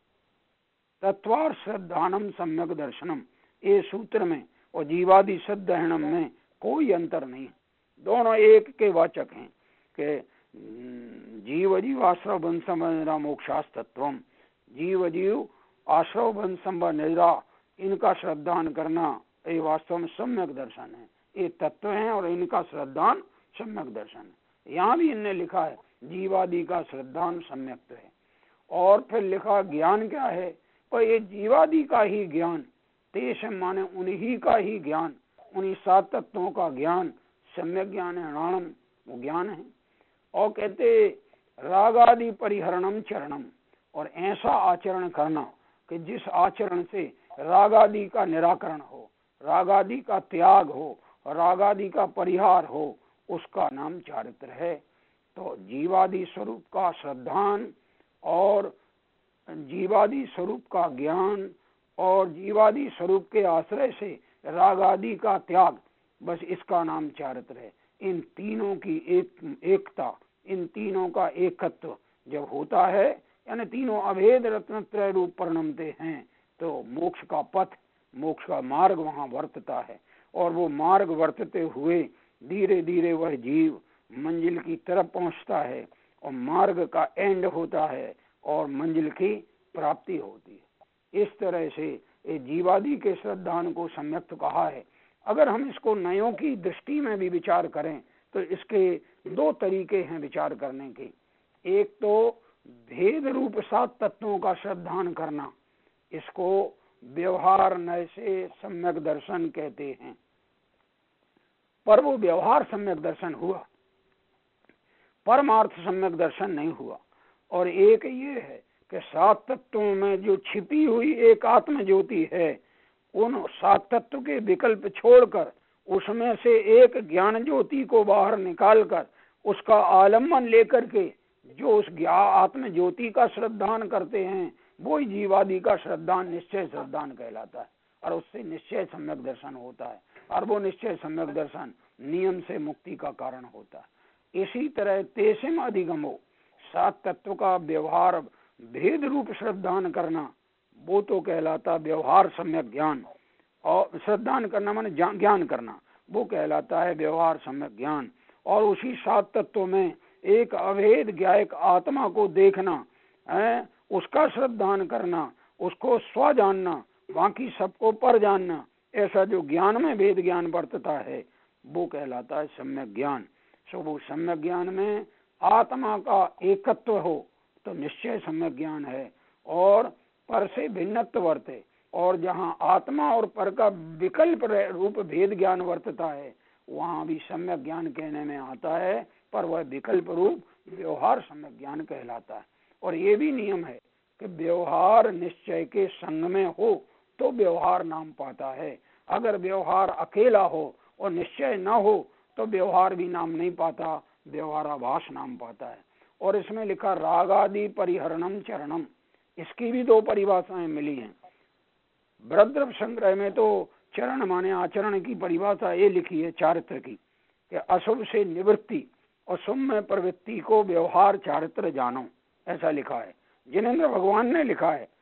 तत्वार श्रद्धानम सम्यक दर्शनम, ये सूत्र में और जीवादि सद्दहणम में कोई अंतर नहीं, दोनों एक के वाचक हैं कि जीव जीव आश्रव बंध संबंध मोक्षास्तत्वम। जीव जीव आश्रव बंध संबंध निद्रा, इनका श्रद्धान करना ये वास्तव में सम्यक दर्शन है। ये तत्व हैं और इनका श्रद्धान सम्यक दर्शन है। यहाँ भी इनने लिखा है जीवादि का श्रद्धान सम्यक है। और फिर लिखा ज्ञान क्या है? पर ये जीवादि का ही ज्ञान, तेष माने उन्हीं का ही ज्ञान, उन्हीं सात तत्वों का ज्ञान सम्यक ज्ञान है, नाणम वो ज्ञान है। और कहते रागादि परिहरणम चरणम, और ऐसा आचरण करना कि जिस आचरण से रागादि का निराकरण हो, रागादि का त्याग हो, रागादि का परिहार हो, उसका नाम चारित्र है। तो जीवादि स्वरूप का श्रद्धान और जीवादि स्वरूप का ज्ञान और जीवादि स्वरूप के आश्रय से रागादि का त्याग, बस इसका नाम चारित्र है। इन तीनों की एक एकता, इन तीनों का एकत्व जब होता है, यानी तीनों अभेद रत्नत्रय रूप परिणमते हैं, तो मोक्ष का पथ, मोक्ष का मार्ग वहाँ वर्तता है। और वो मार्ग वर्तते हुए धीरे धीरे वह जीव मंजिल की तरफ पहुँचता है और मार्ग का एंड होता है और मंजिल की प्राप्ति होती है। इस तरह से ये जीवादि के श्रद्धान को सम्यक्त कहा है। अगर हम इसको नयों की दृष्टि में भी विचार करें तो इसके दो तरीके हैं विचार करने के। एक तो भेद रूप सात तत्वों का श्रद्धान करना, इसको व्यवहार नय से सम्यक दर्शन कहते हैं। पर वो व्यवहार सम्यक दर्शन हुआ, परमार्थ सम्यक दर्शन नहीं हुआ। और एक ये है कि सात तत्वों में जो छिपी हुई एक आत्म ज्योति है, उन सात तत्व के विकल्प छोड़कर उसमें से एक ज्ञान ज्योति को बाहर निकालकर उसका आलम्बन लेकर के जो उस आत्म ज्योति का श्रद्धान करते हैं, वो ही जीवादि का श्रद्धान निश्चय श्रद्धान कहलाता है। और उससे निश्चय सम्यक दर्शन होता है, और वो निश्चय सम्यक दर्शन नियम से मुक्ति का कारण होता है। इसी तरह तेसिम अधिगमो, सात तत्व का व्यवहार भेद रूप श्रद्धान करना, वो तो कहलाता व्यवहार सम्यक ज्ञान। और श्रद्धान करना माने ज्ञान करना, वो कहलाता है व्यवहार सम्यक ज्ञान। और उसी सात तत्वों में एक अभेद ज्ञायक आत्मा को देखना है, उसका श्रद्धान करना, उसको स्व जानना, बाकी सबको पर जानना, ऐसा जो ज्ञान में भेद ज्ञान बरतता है वो कहलाता है सम्यक ज्ञान। सो वो सम्यक ज्ञान में आत्मा का एकत्व हो तो निश्चय सम्यक ज्ञान है, और पर से भिन्नत्व वर्ते, और जहाँ आत्मा और पर का विकल्प रूप भेद ज्ञान वर्तता है वहाँ भी सम्यक ज्ञान कहने में आता है, पर वह विकल्प रूप व्यवहार सम्यक ज्ञान कहलाता है। और ये भी नियम है कि व्यवहार निश्चय के संग में हो तो व्यवहार नाम पाता है। अगर व्यवहार अकेला हो और निश्चय न हो तो व्यवहार भी नाम नहीं पाता, व्यवहाराभास नाम पाता है। और इसमें लिखा रागादि परिहरणम चरणम, इसकी भी दो परिभाषाएं मिली हैं। भरद्रव संग्रह में तो चरण माने आचरण की परिभाषा ये लिखी है चारित्र की, कि अशुभ से निवृत्ति और शुभ में प्रवृत्ति को व्यवहार चारित्र जानो, ऐसा लिखा है। जिनेन्द्र भगवान ने लिखा है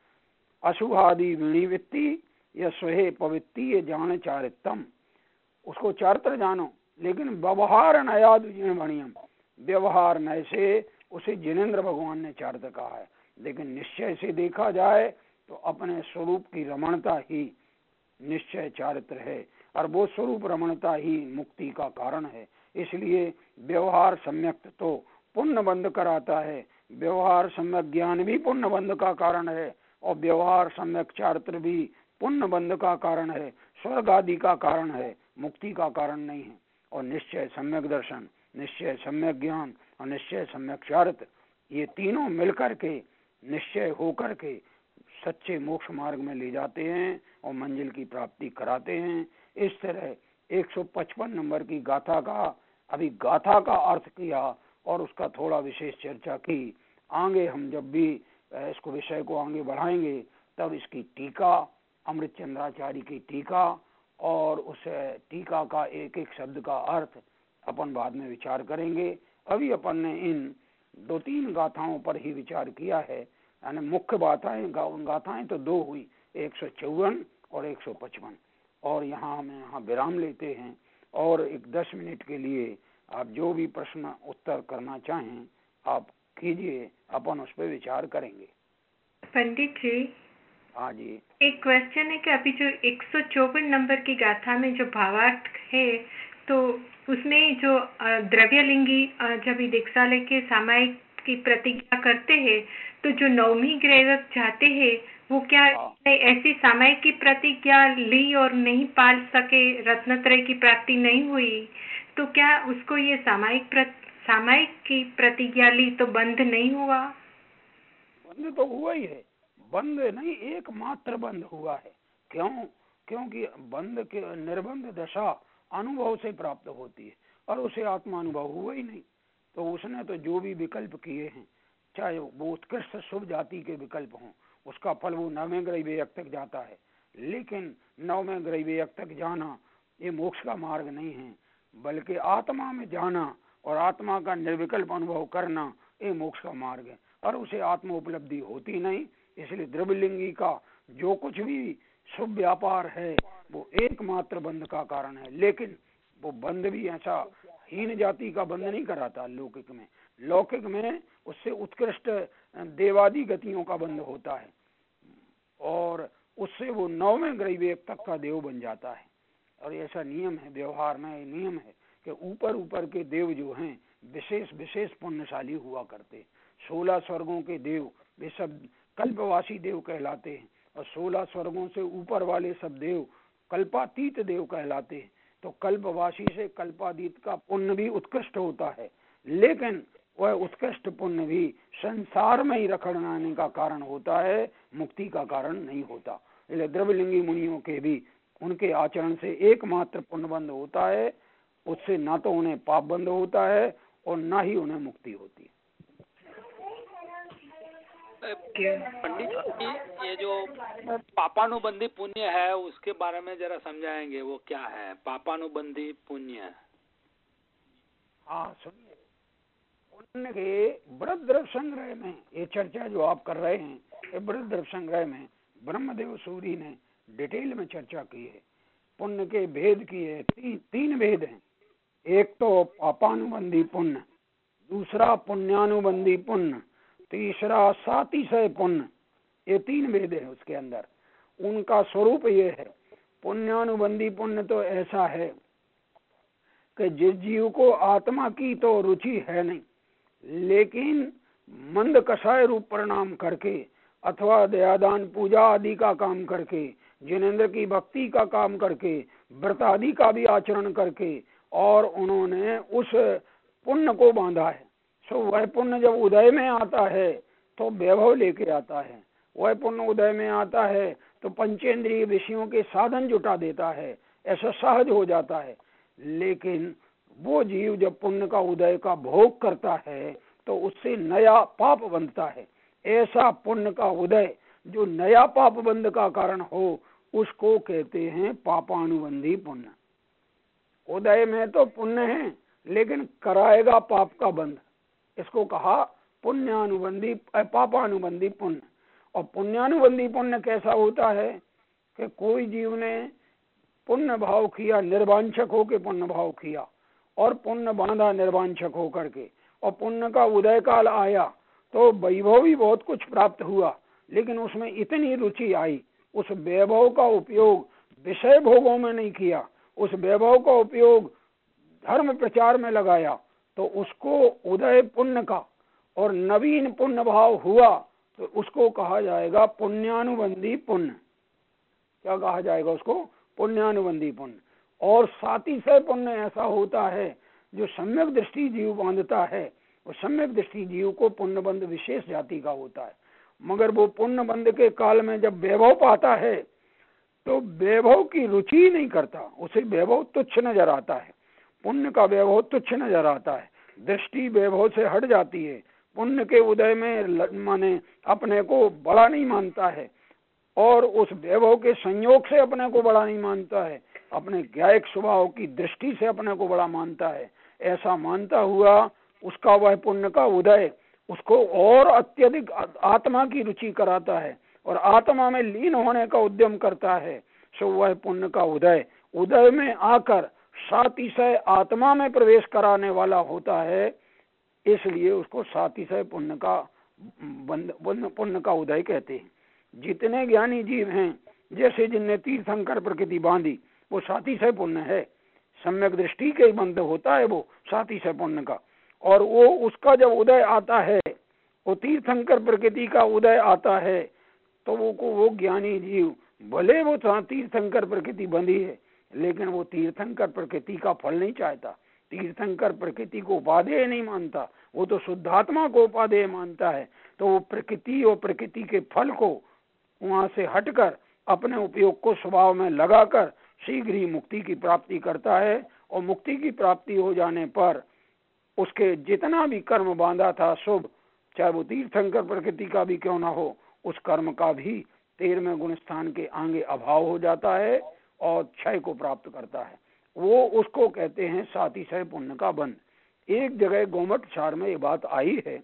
अशुभादि विनिवृत्ति या स्वहे पवित्ति ये जान चारित्रम, उसको चारित्र जानो। लेकिन व्यवहार नयाद बढ़ियम, व्यवहार नय से उसे जिनेन्द्र भगवान ने चारित्र कहा है। लेकिन निश्चय से देखा जाए तो अपने स्वरूप की रमणता ही निश्चय चारित्र है, और वो स्वरूप रमणता ही मुक्ति का कारण है। इसलिए व्यवहार सम्यक तो पुण्य बंध कराता है, व्यवहार सम्यक ज्ञान भी पुण्य बंध का कारण है, और व्यवहार सम्यक चारित्र भी पुण्य बंध का कारण है, स्वर्ग आदि का कारण है, मुक्ति का कारण नहीं है। और निश्चय सम्यक दर्शन, निश्चय सम्यक ज्ञान और निश्चय सम्यक चारित्र, ये तीनों मिलकर के निश्चय होकर के सच्चे मोक्ष मार्ग में ले जाते हैं और मंजिल की प्राप्ति कराते हैं। इस तरह एक सौ पचपन नंबर की गाथा का अभी गाथा का अर्थ किया और उसका थोड़ा विशेष चर्चा की। आगे हम जब भी इसको विषय को आगे बढ़ाएंगे तब इसकी टीका, अमृत चंद्राचार्य की टीका और उस टीका का एक एक शब्द का अर्थ अपन बाद में विचार करेंगे। अभी अपन ने इन दो तीन गाथाओं पर ही विचार किया है, यानी मुख्य गाथाएं गाथाएं तो दो हुई, एक सौ चौवन और एक सौ पचपन। और यहाँ हम यहाँ विराम लेते हैं और एक दस मिनट के लिए आप जो भी प्रश्न उत्तर करना चाहें आप कीजिए, अपन उस पर विचार करेंगे। पंडित जी, हाँ जी, एक क्वेश्चन है कि अभी जो एक सौ चौवन नंबर की गाथा में जो भावार्थ है तो उसमें जो द्रव्यलिंगी जब दीक्षा लेके सामायिक की प्रतिज्ञा करते हैं तो जो नवमी ग्रह जाते हैं वो क्या ऐसी सामायिक की प्रतिज्ञा ली और नहीं पाल सके, रत्नत्रय की प्राप्ति नहीं हुई, तो क्या उसको ये सामायिक सामायिक की प्रतिज्ञा ली तो बंध नहीं हुआ? बंध तो हुआ ही है, बंध नहीं एकमात्र बंध हुआ है। क्यों? क्योंकि बंध के निर्बंध दशा अनुभव से प्राप्त होती है और उसे आत्मा अनुभव हुआ ही नहीं। तो उसने तो जो भी विकल्प किए हैं, चाहे वो उत्कृष्ट शुभ जाति के विकल्प हों, उसका फल वो नवमें ग्रह विवेक तक जाता है। लेकिन नवमें ग्रह विवेक तक जाना ये मोक्ष का मार्ग नहीं है, बल्कि आत्मा में जाना और आत्मा का निर्विकल्प अनुभव करना ये मोक्ष का मार्ग है, और उसे आत्म उपलब्धि होती नहीं। इसलिए द्रव्यलिंगी का जो कुछ भी शुभ व्यापार है वो एकमात्र बंध का कारण है। लेकिन वो बंध भी ऐसा हीन जाति का बंध नहीं कराता लौकिक में। लौकिक में उससे उत्कृष्ट देवादी गतियों का बंध होता है और उससे वो नौवें ग्रह विवेक तक का देव बन जाता है। और ऐसा नियम है व्यवहार में, नियम है कि ऊपर ऊपर के देव जो हैं विशेष विशेष पुण्यशाली हुआ करते। सोलह स्वर्गों के देव वे सब कल्पवासी देव कहलाते हैं, और सोलह स्वर्गों से ऊपर वाले सब देव कल्पातीत देव कहलाते हैं। तो कल्पवासी से कल्पातीत का पुण्य भी उत्कृष्ट होता है, लेकिन वह उत्कृष्ट पुण्य भी संसार में ही रखड़ाने का कारण होता है, मुक्ति का कारण नहीं होता। इसलिए द्रव्यलिंगी मुनियों के भी उनके आचरण से एकमात्र पुण्य बंध होता है, उससे ना तो उन्हें पाप बंध होता है और ना ही उन्हें मुक्ति होती है। पंडित जी, ये जो पापानुबंधी पुण्य है उसके बारे में जरा समझाएंगे, वो क्या है पापानुबंधी पुण्य? हाँ सुनिए, पुण्य के बृहद्रव्य संग्रह में ये चर्चा जो आप कर रहे हैं, ये बृहद्रव्य संग्रह में ब्रह्मदेव सूरी ने डिटेल में चर्चा की है। पुण्य के भेद की है, ती, तीन भेद हैं। एक तो पापानुबंधी पुण्य, दूसरा पुण्यानुबंधी पुण्य, तीसरा सातिशय पुण्य। ये तीन भेद है उसके अंदर। उनका स्वरूप ये है, पुण्यानुबंधी पुण्य तो ऐसा है कि जिस जीव को आत्मा की तो रुचि है नहीं, लेकिन मंद कषाय रूप परिणाम करके अथवा दयादान पूजा आदि का काम करके, जिनेंद्र की भक्ति का काम करके, व्रत आदि का भी आचरण करके, और उन्होंने उस पुण्य को बांधा है, सो वह पुण्य जब उदय में आता है तो वैभव लेके आता है। वह पुण्य उदय में आता है तो पंचेंद्रिय विषयों के साधन जुटा देता है, ऐसा सहज हो जाता है। लेकिन वो जीव जब पुण्य का उदय का भोग करता है तो उससे नया पाप बंधता है। ऐसा पुण्य का उदय जो नया पाप बंध का कारण हो उसको कहते हैं पापानुबंधी पुण्य। उदय में तो पुण्य है लेकिन कराएगा पाप का बंध, इसको कहा पुण्यानुबंधी पापानुबंधी पुण्य। और पुण्यानुबंधी पुण्य कैसा होता है कि कोई जीव ने पुण्य भाव किया, निर्वांछक होके पुण्य भाव किया और पुण्य बांधा निर्वांछक होकर के, और पुण्य का उदय काल आया तो वैभव भी बहुत कुछ प्राप्त हुआ, लेकिन उसमें इतनी रुचि आई, उस वैभव का उपयोग विषय भोगों में नहीं किया, उस वैभव का उपयोग धर्म प्रचार में लगाया, तो उसको उदय पुण्य का और नवीन पुण्य भाव हुआ तो उसको कहा जाएगा पुण्यानुबंधी पुण्य। क्या कहा जाएगा उसको? पुण्यानुबंधी पुण्य। और सातिशय पुण्य ऐसा होता है जो सम्यक दृष्टि जीव बांधता है, और सम्यक दृष्टि जीव को पुण्य बंध विशेष जाति का होता है। मगर वो पुण्य बंध के काल में जब वैभव पाता है तो वैभव की रुचि नहीं करता, उसे वैभव तुच्छ नजर आता है, पुण्य का वैभव तुच्छ नजर आता है, दृष्टि वैभव से हट जाती है। पुण्य के उदय में माने अपने को बड़ा नहीं मानता है और उस वैभव के संयोग से अपने को बड़ा नहीं मानता है, अपने ज्ञायक स्वभाव की दृष्टि से अपने को बड़ा मानता है। ऐसा मानता हुआ उसका वह पुण्य का उदय उसको और अत्यधिक आत्मा की रुचि कराता है और आत्मा में लीन होने का उद्यम करता है। सो वह पुण्य का उदय उदय में आकर सातिशय आत्मा में प्रवेश कराने वाला होता है, इसलिए उसको सातिशय पुण्य का पुण्य का उदय कहते हैं। जितने ज्ञानी जीव हैं, जैसे जिनने तीर्थंकर प्रकृति बांधी, वो सातिशय पुण्य है, सम्यक दृष्टि के बंध होता है वो सातिशय पुण्य का। और वो उसका जब उदय आता है, वो तीर्थंकर प्रकृति का उदय आता है, तो वो को वो ज्ञानी जीव भले वो तीर्थंकर प्रकृति बंधी है, लेकिन वो तीर्थंकर प्रकृति का फल नहीं चाहता, तीर्थंकर प्रकृति को उपादेय नहीं मानता, वो तो शुद्धात्मा को उपादेय मानता है। तो वो प्रकृति और प्रकृति के फल को वहां से हटकर अपने उपयोग को स्वभाव में लगाकर शीघ्र ही मुक्ति की प्राप्ति करता है। और मुक्ति की प्राप्ति हो जाने पर उसके जितना भी कर्म बांधा था शुभ, चाहे वो तीर्थंकर प्रकृति का भी क्यों ना हो, उस कर्म का भी तेरहवें गुण स्थान के आगे अभाव हो जाता है और क्षय को प्राप्त करता है। वो उसको कहते हैं सातिशय पुण्य का बंध। एक जगह गोमट चार में ये बात आई है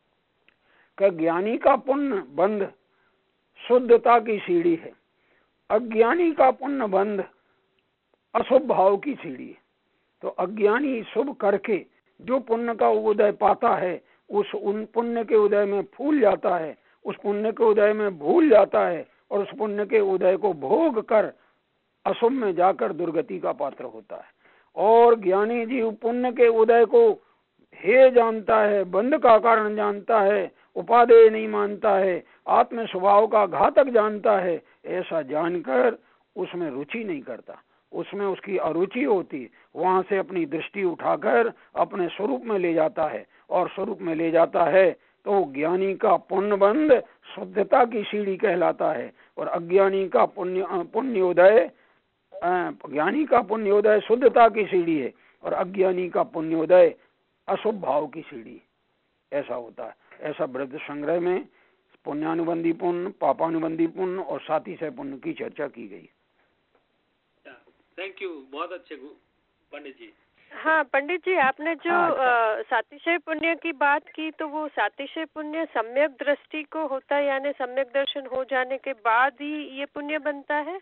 कि ज्ञानी का पुण्य बंध शुद्धता की सीढ़ी है, अज्ञानी का पुण्य बंध अशुभ भाव की सीढ़ी है। तो अज्ञानी शुभ करके जो पुण्य का उदय पाता है, उस उन पुण्य के उदय में फूल जाता है, उस पुण्य के उदय में भूल जाता है और उस पुण्य के उदय को भोग कर अशुभ में जाकर दुर्गति का पात्र होता है। और ज्ञानी जीव पुण्य के उदय को हे जानता है, बंध का कारण जानता है, उपादेय नहीं मानता है, आत्म स्वभाव का घातक जानता है। ऐसा जानकर उसमें रुचि नहीं करता, उसमें उसकी अरुचि होती, वहां से अपनी दृष्टि उठाकर अपने स्वरूप में ले जाता है, और स्वरूप में ले जाता है तो ज्ञानी का पुण्य बंध शुद्धता की सीढ़ी कहलाता है, और अज्ञानी का पुण्य पुण्योदय ज्ञानी का पुण्योदय शुद्धता की सीढ़ी है, और अज्ञानी का पुण्योदय अशुभ भाव की सीढ़ी। ऐसा होता है। ऐसा वृद्ध संग्रह में पुण्यानुबंधी पुण्य, पापानुबंधी पुण्य और सातिशय पुण्य की चर्चा की गई। थैंक यू, बहुत अच्छे पंडित जी। हाँ पंडित जी, आपने जो हाँ, सातिशय पुण्य की बात की, तो वो सातिशय पुण्य सम्यक दृष्टि को होता है, यानी सम्यक दर्शन हो जाने के बाद ही ये पुण्य बनता है।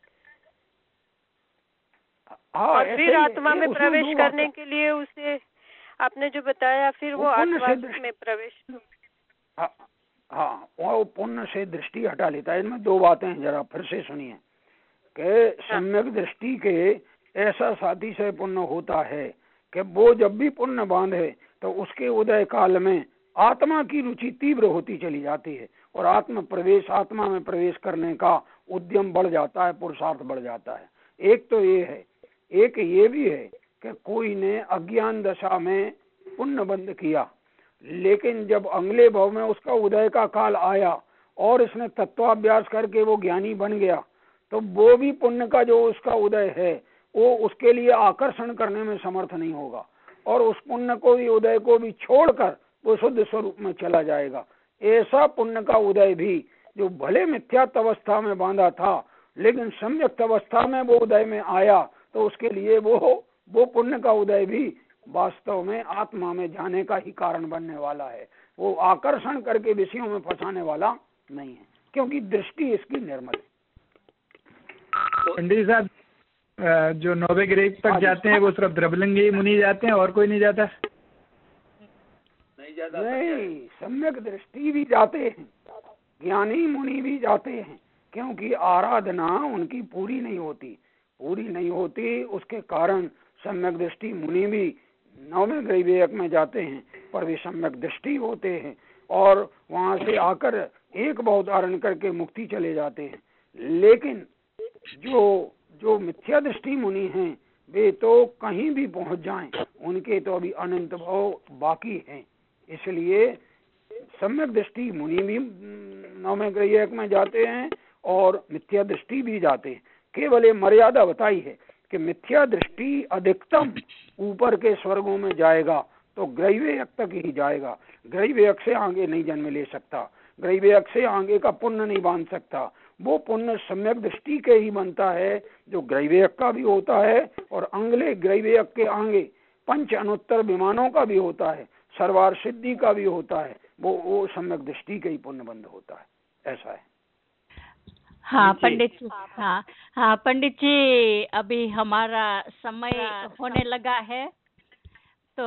हाँ, और फिर आत्मा में प्रवेश करने के लिए उसे आपने जो बताया, फिर वो, वो आत्मा में प्रवेश। हाँ, हाँ, वो पुण्य से दृष्टि हटा लेता है। इनमें दो बातें हैं, जरा फिर से सुनिए कि सम्यक दृष्टि के ऐसा सातिशय पुण्य होता है कि वो जब भी पुण्य बांधे तो उसके उदय काल में आत्मा की रुचि तीव्र होती चली जाती है और आत्म प्रवेश आत्मा में प्रवेश करने का उद्यम बढ़ जाता है, पुरुषार्थ बढ़ जाता है। एक तो ये है, एक ये भी है कि कोई ने अज्ञान दशा में पुण्य बंध किया, लेकिन जब अगले भाव में उसका उदय का काल आया और इसने तत्वाभ्यास करके वो ज्ञानी बन गया, तो वो भी पुण्य का जो उसका उदय है वो उसके लिए आकर्षण करने में समर्थ नहीं होगा, और उस पुण्य को भी, उदय को भी छोड़कर वो शुद्ध स्वरूप में चला जाएगा। ऐसा पुण्य का उदय भी, जो भले मिथ्यात्व अवस्था में बांधा था लेकिन सम्यक अवस्था में वो उदय में आया, तो उसके लिए वो वो पुण्य का उदय भी वास्तव में आत्मा में जाने का ही कारण बनने वाला है। वो आकर्षण करके विषयों में फंसाने वाला नहीं है, क्योंकि दृष्टि इसकी निर्मल है। पंडित साहब, जो नौवे ग्रेड तक जाते हैं वो सिर्फ द्रव्यलिंगी मुनि जाते हैं, और कोई नहीं जाता? नहीं जाता। नहीं, सम्यक दृष्टि भी जाते हैं, ज्ञानी मुनि भी जाते हैं, क्योंकि आराधना उनकी पूरी नहीं होती पूरी नहीं होती उसके कारण सम्यक दृष्टि मुनि भी नौवें ग्रहविवेक में जाते हैं, पर वे सम्यक दृष्टि होते हैं और वहां से आकर एक भाव धारण करके मुक्ति चले जाते हैं। लेकिन जो जो मिथ्या दृष्टि मुनि हैं वे तो कहीं भी पहुंच जाएं, उनके तो अभी अनंत भाव बाकी हैं। इसलिए सम्यक दृष्टि मुनि भी नौवें ग्रहविवेक में जाते हैं और मिथ्या दृष्टि भी जाते हैं। केवल ये मर्यादा बताई है कि मिथ्या दृष्टि अधिकतम ऊपर के स्वर्गों में जाएगा तो ग्रहविवेक तक ही जाएगा, ग्रहविवेक से आगे नहीं जन्म ले सकता, ग्रहविवेक से आगे का पुण्य नहीं बांध सकता। वो पुण्य सम्यक दृष्टि के ही बनता है जो ग्रहविवेक का भी होता है और अगले ग्रहविवेक के आगे पंच अनुत्तर विमानों का भी होता है, सर्वार सिद्धि का भी होता है, वो वो सम्यक दृष्टि के ही पुण्य बंध होता है। ऐसा है। हाँ पंडित जी, हाँ हाँ पंडित जी, अभी हमारा समय होने लगा है, तो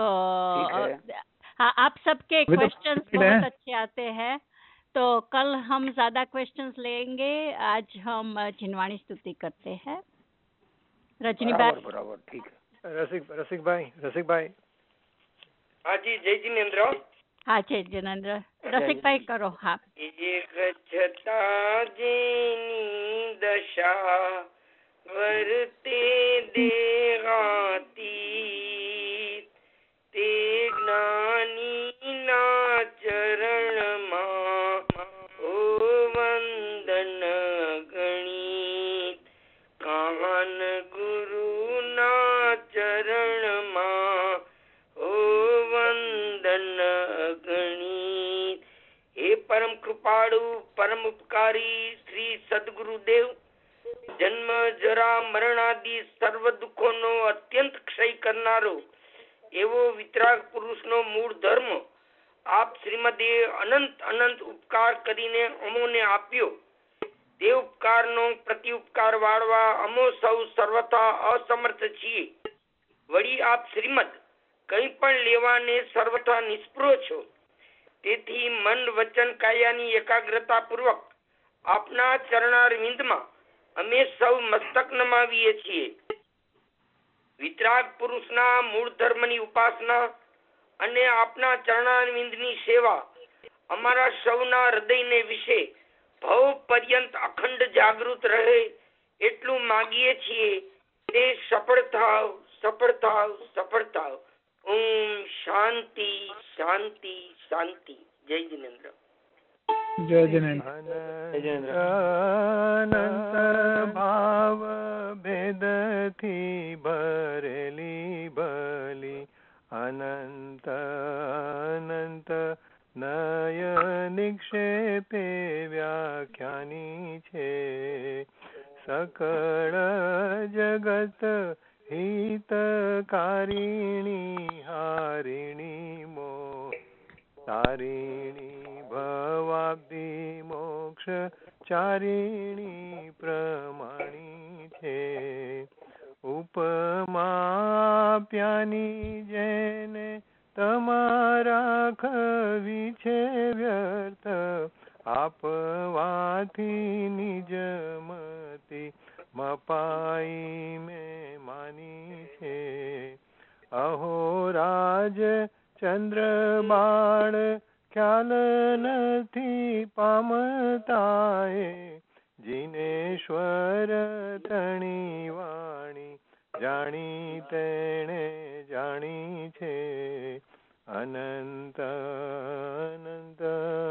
हाँ आप सबके क्वेश्चंस बहुत अच्छे आते हैं, तो कल हम ज्यादा क्वेश्चंस लेंगे। आज हम जिनवाणी स्तुति करते हैं। रजनी बराबर बराबर ठीक है। रसिक रसिक भाई रसिक भाई हाँ जी, जय जिनेन्द्र। हाँ जय जिनेन्द्र। रसिक भाई करो। हाँ। गच्छता जेनी दशा वर्ते देहाती ते ज्ञानी ना चरण मा ओ वंदन गणित कान गुरु ना चरण मा ओ वंदन गणित। हे परम कृपाळु परम उपकारी श्री सद्गुरुदेव, जन्म जरा मरणादि सर्व दुखोનો અત્યંત ક્ષય કરનારો એવો વિતરાગ પુરુષનો મૂળ ધર્મ આપ શ્રીમદે અનંત અનંત ઉપકાર કરીને અમોને આપ્યો। તે ઉપકારનો પ્રતિ ઉપકાર વાળવા અમો સૌ સર્વથા અસમર્થ છીએ। વળી આપ શ્રીમદ કંઈ પણ લેવાને સર્વથા નિષ્પૃહ છો। તેથી મન વચન કાયાની એકાગ્રતા પૂર્વક આપના ચરણારવિંદમાં અમે સૌ મસ્તક નમાવીએ છીએ। વિતરાગ પુરુષના મૂળ ધર્મની ઉપાસના અને આપના ચરણારવિંદની સેવા અમારા સૌના હૃદયને વિશે ભવ પર્યંત અખંડ જાગૃત રહે એટલું માગીએ છીએ। તે સફળ થાવ સફળ થાવ સફળ થાવ। ओम शांति शांति शांति। जय जिनेन्द्र। जय जिनेन्द्र। अनंत भाव भेद थी भरेली बली, अनंत अनंत नय निक्षेपे व्याख्यानी छे। सकळ जगत हितकारिणी हारिणी मो तारिणी भवाब्दि मोक्ष चारिणी प्रमाणी छे। उपमा प्यानी जेने तमारा कवि छे व्यर्थ, आपवाथी निजमती मपाई में मानी छे। अहो राज चंद्र बाण ख्याल नथी पामताए, जिनेश्वर तणी वाणी जाणी तेणे जाणी छे। अनंत अनंत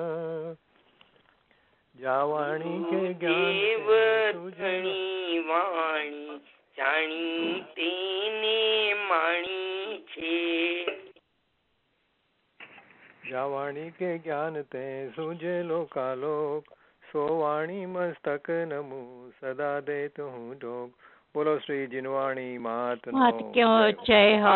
जावाणी के ज्ञान घणी वाणी જાણી તેને માણી છે જાવાણી કે જ્ઞાન તે સુજે લોકાલોક સોવાણી મસ્તક નમુ સદા દેત હું ઢોક. બોલો શ્રી જીનવાણી માત નો જય હો.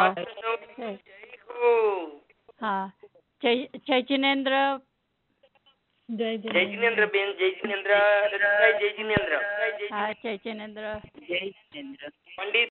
હા જય જય જિનેન્દ્ર. જય જિનેન્દ્ર બેન. જય જિનેન્દ્ર. જય જિનેન્દ્ર. હા જય જિનેન્દ્ર. જય જિનેન્દ્ર. પંડિત